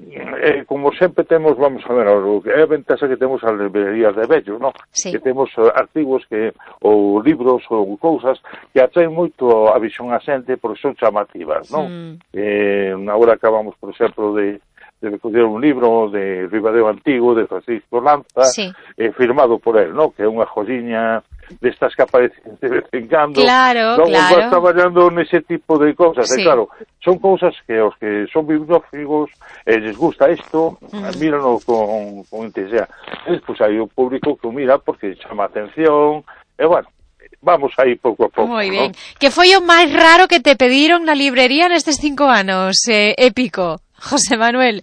E, como sempre temos, vamos a ver, é a ventaxa que temos as librerías de vellos, non? Sí. Que temos artigos que, ou libros, ou cousas que atraen moito a visión a xente porque son chamativas, non? Mm. Eh, agora acabamos, por exemplo, de de recoller un libro de Ribadeo Antigo, de Francisco Lanza, sí. eh, firmado por él, ¿no? Que é unha jolliña destas que aparecen de vez en cando. Claro, Logo claro. vas traballando nese tipo de cousas, Sí. e claro, son cousas que os que son bibliófigos eh, les gusta isto, Mm. mírano con, con intensidad. Despois hai o público que o mira porque chama a atención, e bueno, vamos aí pouco a pouco. Moi ben. ¿no? Que foi o máis raro que te pediron na librería nestes cinco anos, eh, épico, José Manuel?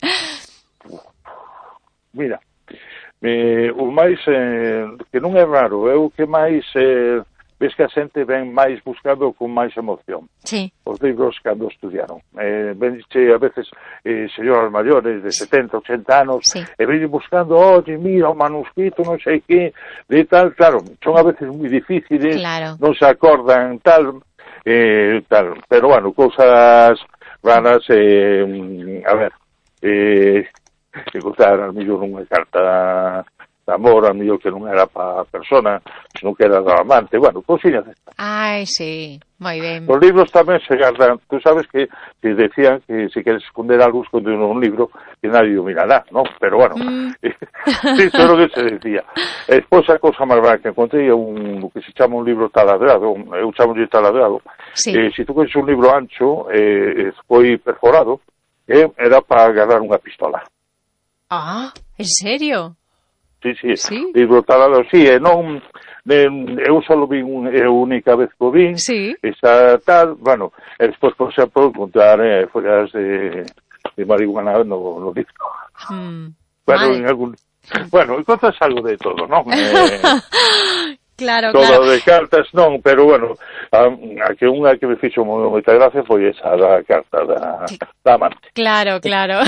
Mira, eh, o máis eh, que non é raro, é o que máis eh, ves que a xente ven máis buscando con máis emoción. Sí. Os libros cando estudiaron. Eh, venche a veces eh, señoras maiores de setenta, ochenta anos, sí. e ven buscando, oye, mira, o manuscrito, non sei que, de tal, claro, son a veces moi difíciles, claro. non se acordan, tal, eh, tal, pero bueno, cousas raras, eh, a ver, eh, que gustar a mellor unha carta de amor, a mellor que non era para a persona, senón que era do amante, bueno, cousiñas destas. Ai, sí, moi ben. Os libros tamén se gardan, tú sabes que, que decían que se queres esconder algo, esconde un libro que nadie o mirará, ¿no? Pero bueno, Mm. eso é o que se decía. E despois a cousa máis rara que encontrei é un, o que se chama un libro taladrado, eu chamo de taladrado. Sí. Eh, se tú coñes un libro ancho, eh, foi perforado, eh, era para agarrar unha pistola. Ah, en serio? Sí, sí, sí. libro talado, sí, e non, eh, eu só vi un, é a única vez que o vi, sí. esa tal, bueno, e despois, por exemplo, encontrar eh, follas de, de marihuana no, no libro. Mm. Bueno, Vale. en algún, bueno, encontras algo de todo, non? Eh, Claro, todo claro. de cartas non, pero bueno, a, a que unha que me fixo moita gracia foi esa da carta da, da amante. Claro, claro.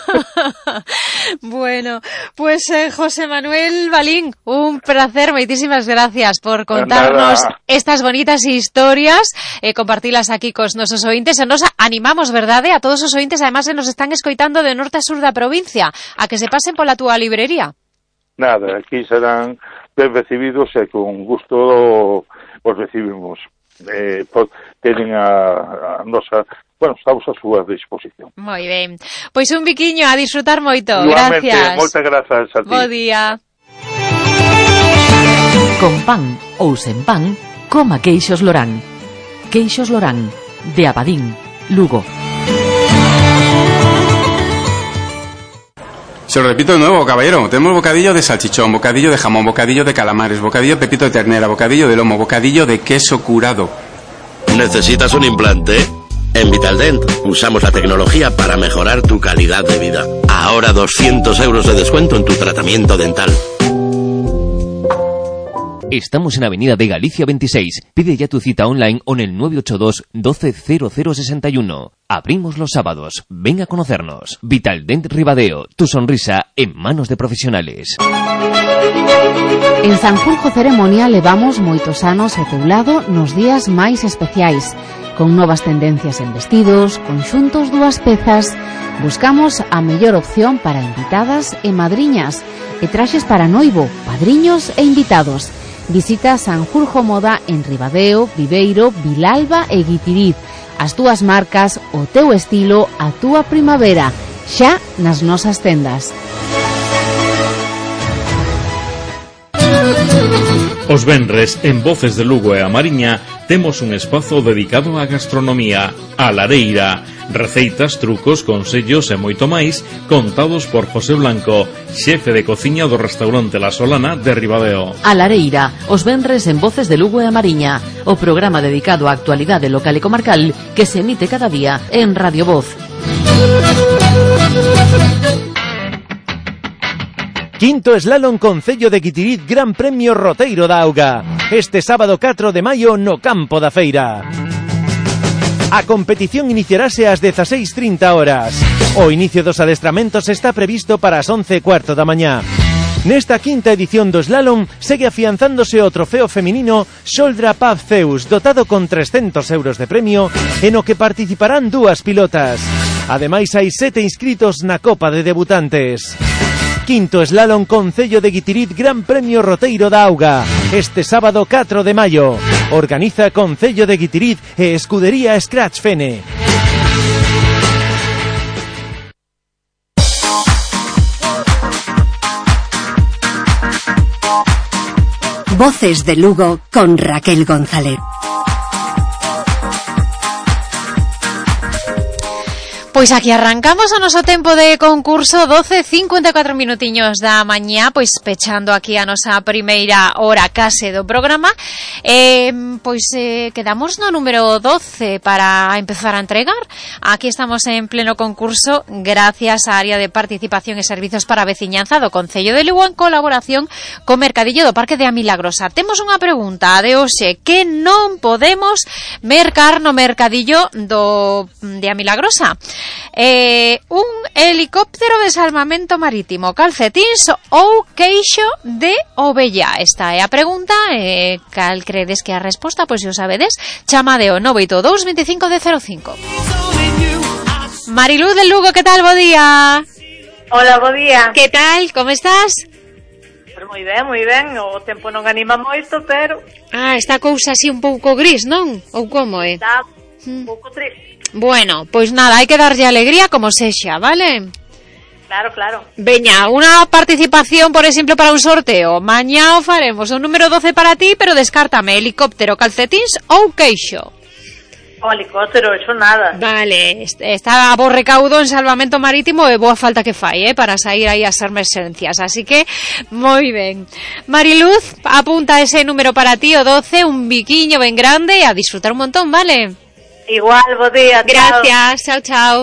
Bueno, pues eh, José Manuel Balín, un placer, moitísimas gracias por contarnos Nada. estas bonitas historias, eh, compartilas aquí cos nosos ointes, e nos animamos, verdade, a todos os ointes, además se nos están escoitando de norte a sur da provincia, a que se pasen pola túa librería. Nada, aquí serán ben recibidos e con gusto os recibimos. Eh, pues, tenen a, a nosa, bueno, estamos a súa disposición. Moi ben. Pois un biquiño, a disfrutar moito. Igualmente, Gracias. moitas grazas a ti. Bo día. Con pan ou sen pan, coma queixos Lorán. Queixos Lorán, de Abadín, Lugo. Se lo repito de nuevo, caballero. Tenemos bocadillo de salchichón, bocadillo de jamón, bocadillo de calamares, bocadillo de pepito de ternera, bocadillo de lomo, bocadillo de queso curado. ¿Necesitas un implante? En Vitaldent usamos la tecnología para mejorar tu calidad de vida. Ahora doscientos euros de descuento en tu tratamiento dental. Estamos en Avenida de Galicia veintiséis. Pide ya tu cita online o en el nueve ocho dos, doce, cero cero sesenta y uno. Abrimos los sábados. Ven a conocernos. Vitaldent Ribadeo. Tu sonrisa en manos de profesionales. En Sanjurjo Ceremonia levamos moitos anos ao teu lado nos días máis especiais. Con novas tendencias en vestidos, conxuntos, dúas pezas. Buscamos a mellor opción para invitadas e madriñas. E traxes para noivo, padriños e invitados. Visita Sanjurjo Moda en Ribadeo, Viveiro, Vilalba e Guitiriz. As túas marcas, o teu estilo, a túa primavera, xa nas nosas tendas. Os venres, en Voces de Lugo e a Mariña, temos un espazo dedicado á gastronomía, a lareira, receitas, trucos, consellos e moito máis, contados por José Blanco, xefe de cociña do restaurante La Solana de Ribadeo. A lareira, os venres en Voces de Lugo e a Mariña, o programa dedicado á actualidade local e comarcal que se emite cada día en Radio Voz. Quinto Slalom Concello de Guitiriz Gran Premio Roteiro da Auga. Este sábado catro de maio no campo da feira. A competición iniciarase ás dezaseis trinta horas. O inicio dos adestramentos está previsto para as once e cuarto da mañá. Nesta quinta edición do Slalom segue afianzándose o trofeo feminino Xoldra Paz Zeus, dotado con trescentos euros de premio, en o que participarán dúas pilotas. Ademais hai sete inscritos na Copa de Debutantes. Quinto Slalom Concello de Guitiriz Gran Premio Roteiro da Auga. Este sábado catro de maio. Organiza Concello de Guitiriz e Escudería Scratch Fene. Voces de Lugo con Raquel González. Pois aquí arrancamos o noso tempo de concurso, doce cincuenta e catro minutiños da mañá, pois pechando aquí a nosa primeira hora case do programa. Eh, pois eh, quedamos no número doce para empezar a entregar. Aquí estamos en pleno concurso gracias á área de participación e servizos para a veciñanza do Concello de Lugo en colaboración co Mercadillo do Parque de A Milagrosa. Temos unha pregunta de hoxe que non podemos mercar no Mercadillo do de A Milagrosa. Eh, un helicóptero de salvamento marítimo, calcetíns ou queixo de ovella. Esta é a pregunta. eh, cal credes que é a resposta? Pois se o sabedes, chamade o nove oito dous veinticinco de cero cinco. Mariluz del Lugo, que tal? Bo día. Hola, bo día. Que tal? Como estás? Pues moi ben, moi ben. O tempo non anima moito, pero... Ah, esta cousa así un pouco gris, non? Ou como é? Está un pouco triste. Bueno, pois nada, hai que darlle alegría como sexa, vale? Claro, claro. Veña, unha participación, por exemplo, para un sorteo. Mañá o faremos o número doce para ti, pero descártame helicóptero, calcetíns ou queixo. O helicóptero, eso nada. Vale, está a bo recaudo en salvamento marítimo e boa falta que fai, eh, para sair aí as emerxencias. Así que, moi ben. Mariluz, apunta ese número para ti, o doce, un biquiño ben grande e a disfrutar un montón, vale? Igual, bo día. Gracias, chao, chao.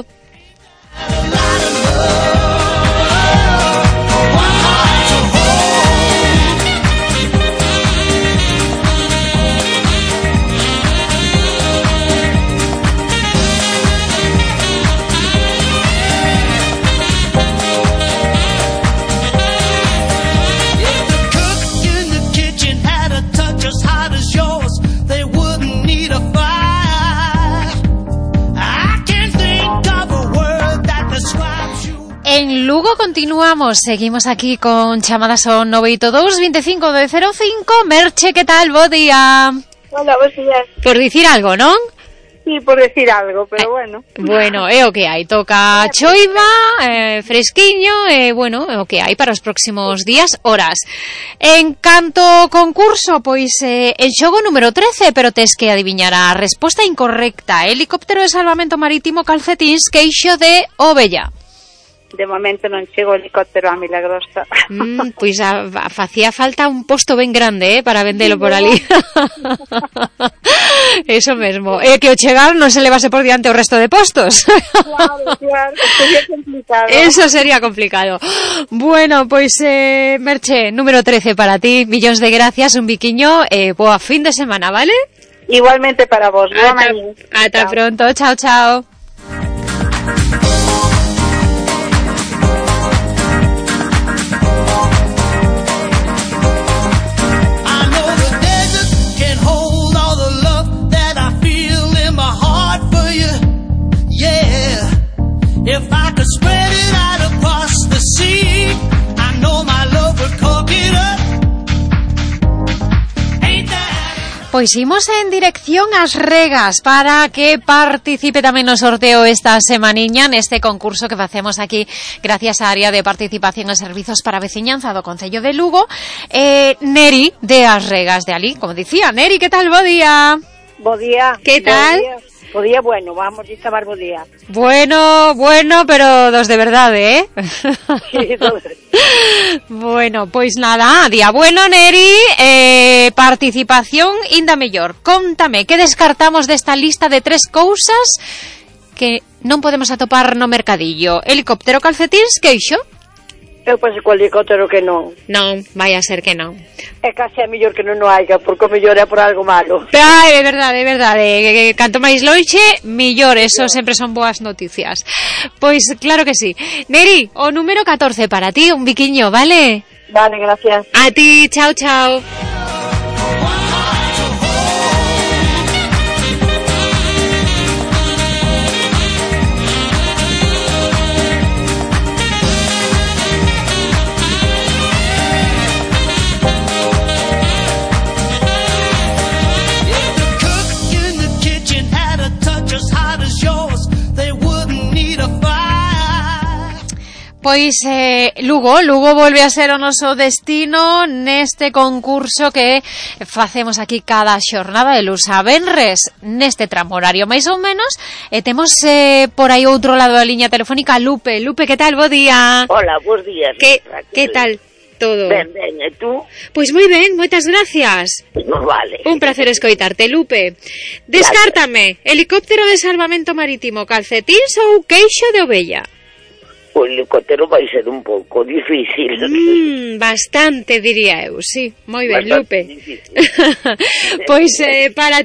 En Lugo continuamos, seguimos aquí con chamadas ao nove oito dous veinticinco de cero cinco. Merche, que tal? Bo día. Hola, bos días. Por dicir algo, non? Sí, por decir algo, pero bueno. Bueno, é o que hai, toca choiva, eh, fresquiño, e eh, bueno, é o que hai para os próximos días, horas. En canto concurso, pois eh, en xogo número trece, pero tes que adiviñar a resposta incorrecta. Helicóptero de salvamento marítimo, calcetíns, queixo de ovella. De momento non chego o helicóptero a Milagrosa. Mm, pois a, a, facía falta un posto ben grande, eh, para vendelo por ali. Eso mesmo. E eh, que o chegar non se levase por diante o resto de postos. Claro, claro, sería complicado. Eso sería complicado. Bueno, pois, eh, Merche, número trece para ti. Millóns de gracias, un biquiño, eh, boa fin de semana, ¿vale? Igualmente para vos. Boa Ata, ata pronto, chao, chao. If I could spread it out across the sea, I know my love would cook it up. Ain't that... Pois imos en dirección ás Regas para que participe tamén no sorteo esta semaniña neste concurso que facemos aquí gracias á área de participación e servizos para a veciñanza do Concello de Lugo. eh, Neri de As Regas de Alí, como dicía. Neri, que tal? Bo día. Bo día. Que tal? Bo día. Bo día, bueno, vamos a chamar bo día. Bueno, bueno, pero dos de verdade, eh? Sí, dos. Bueno, pois nada, día bueno, Neri, eh, participación inda mellor. Cóntame, que descartamos desta lista de tres cousas que non podemos atopar no mercadillo? Helicóptero, calcetíns, queixo? Eu penso que o helicóptero que non. Non, vai a ser que non. É case a mellor que non o haiga, porque o mellor é por algo malo. Ah, é verdade, é verdade. Canto máis lonxe, millor. Eso sempre son boas noticias. Pois claro que sí. Neri, o número catorce para ti, un biquiño, vale? Vale, gracias. A ti, chao, chao. Pois eh, Lugo, Lugo volve a ser o noso destino neste concurso que facemos aquí cada xornada de luz a venres neste tramo horario máis ou menos, e temos eh, por aí outro lado da liña telefónica Lupe. Lupe, que tal? Bo día. Hola, bos días. Que, que tal todo? Ben, ben, e tú? Pois moi ben, moitas gracias. Non vale. Un placer escoitarte, Lupe. Descártame, helicóptero de salvamento marítimo, calcetíns ou queixo de ovella? O helicóptero vai ser un pouco difícil. Mm, bastante, diría eu, sí. Moi ben, Bastante Lupe. Pois eh, para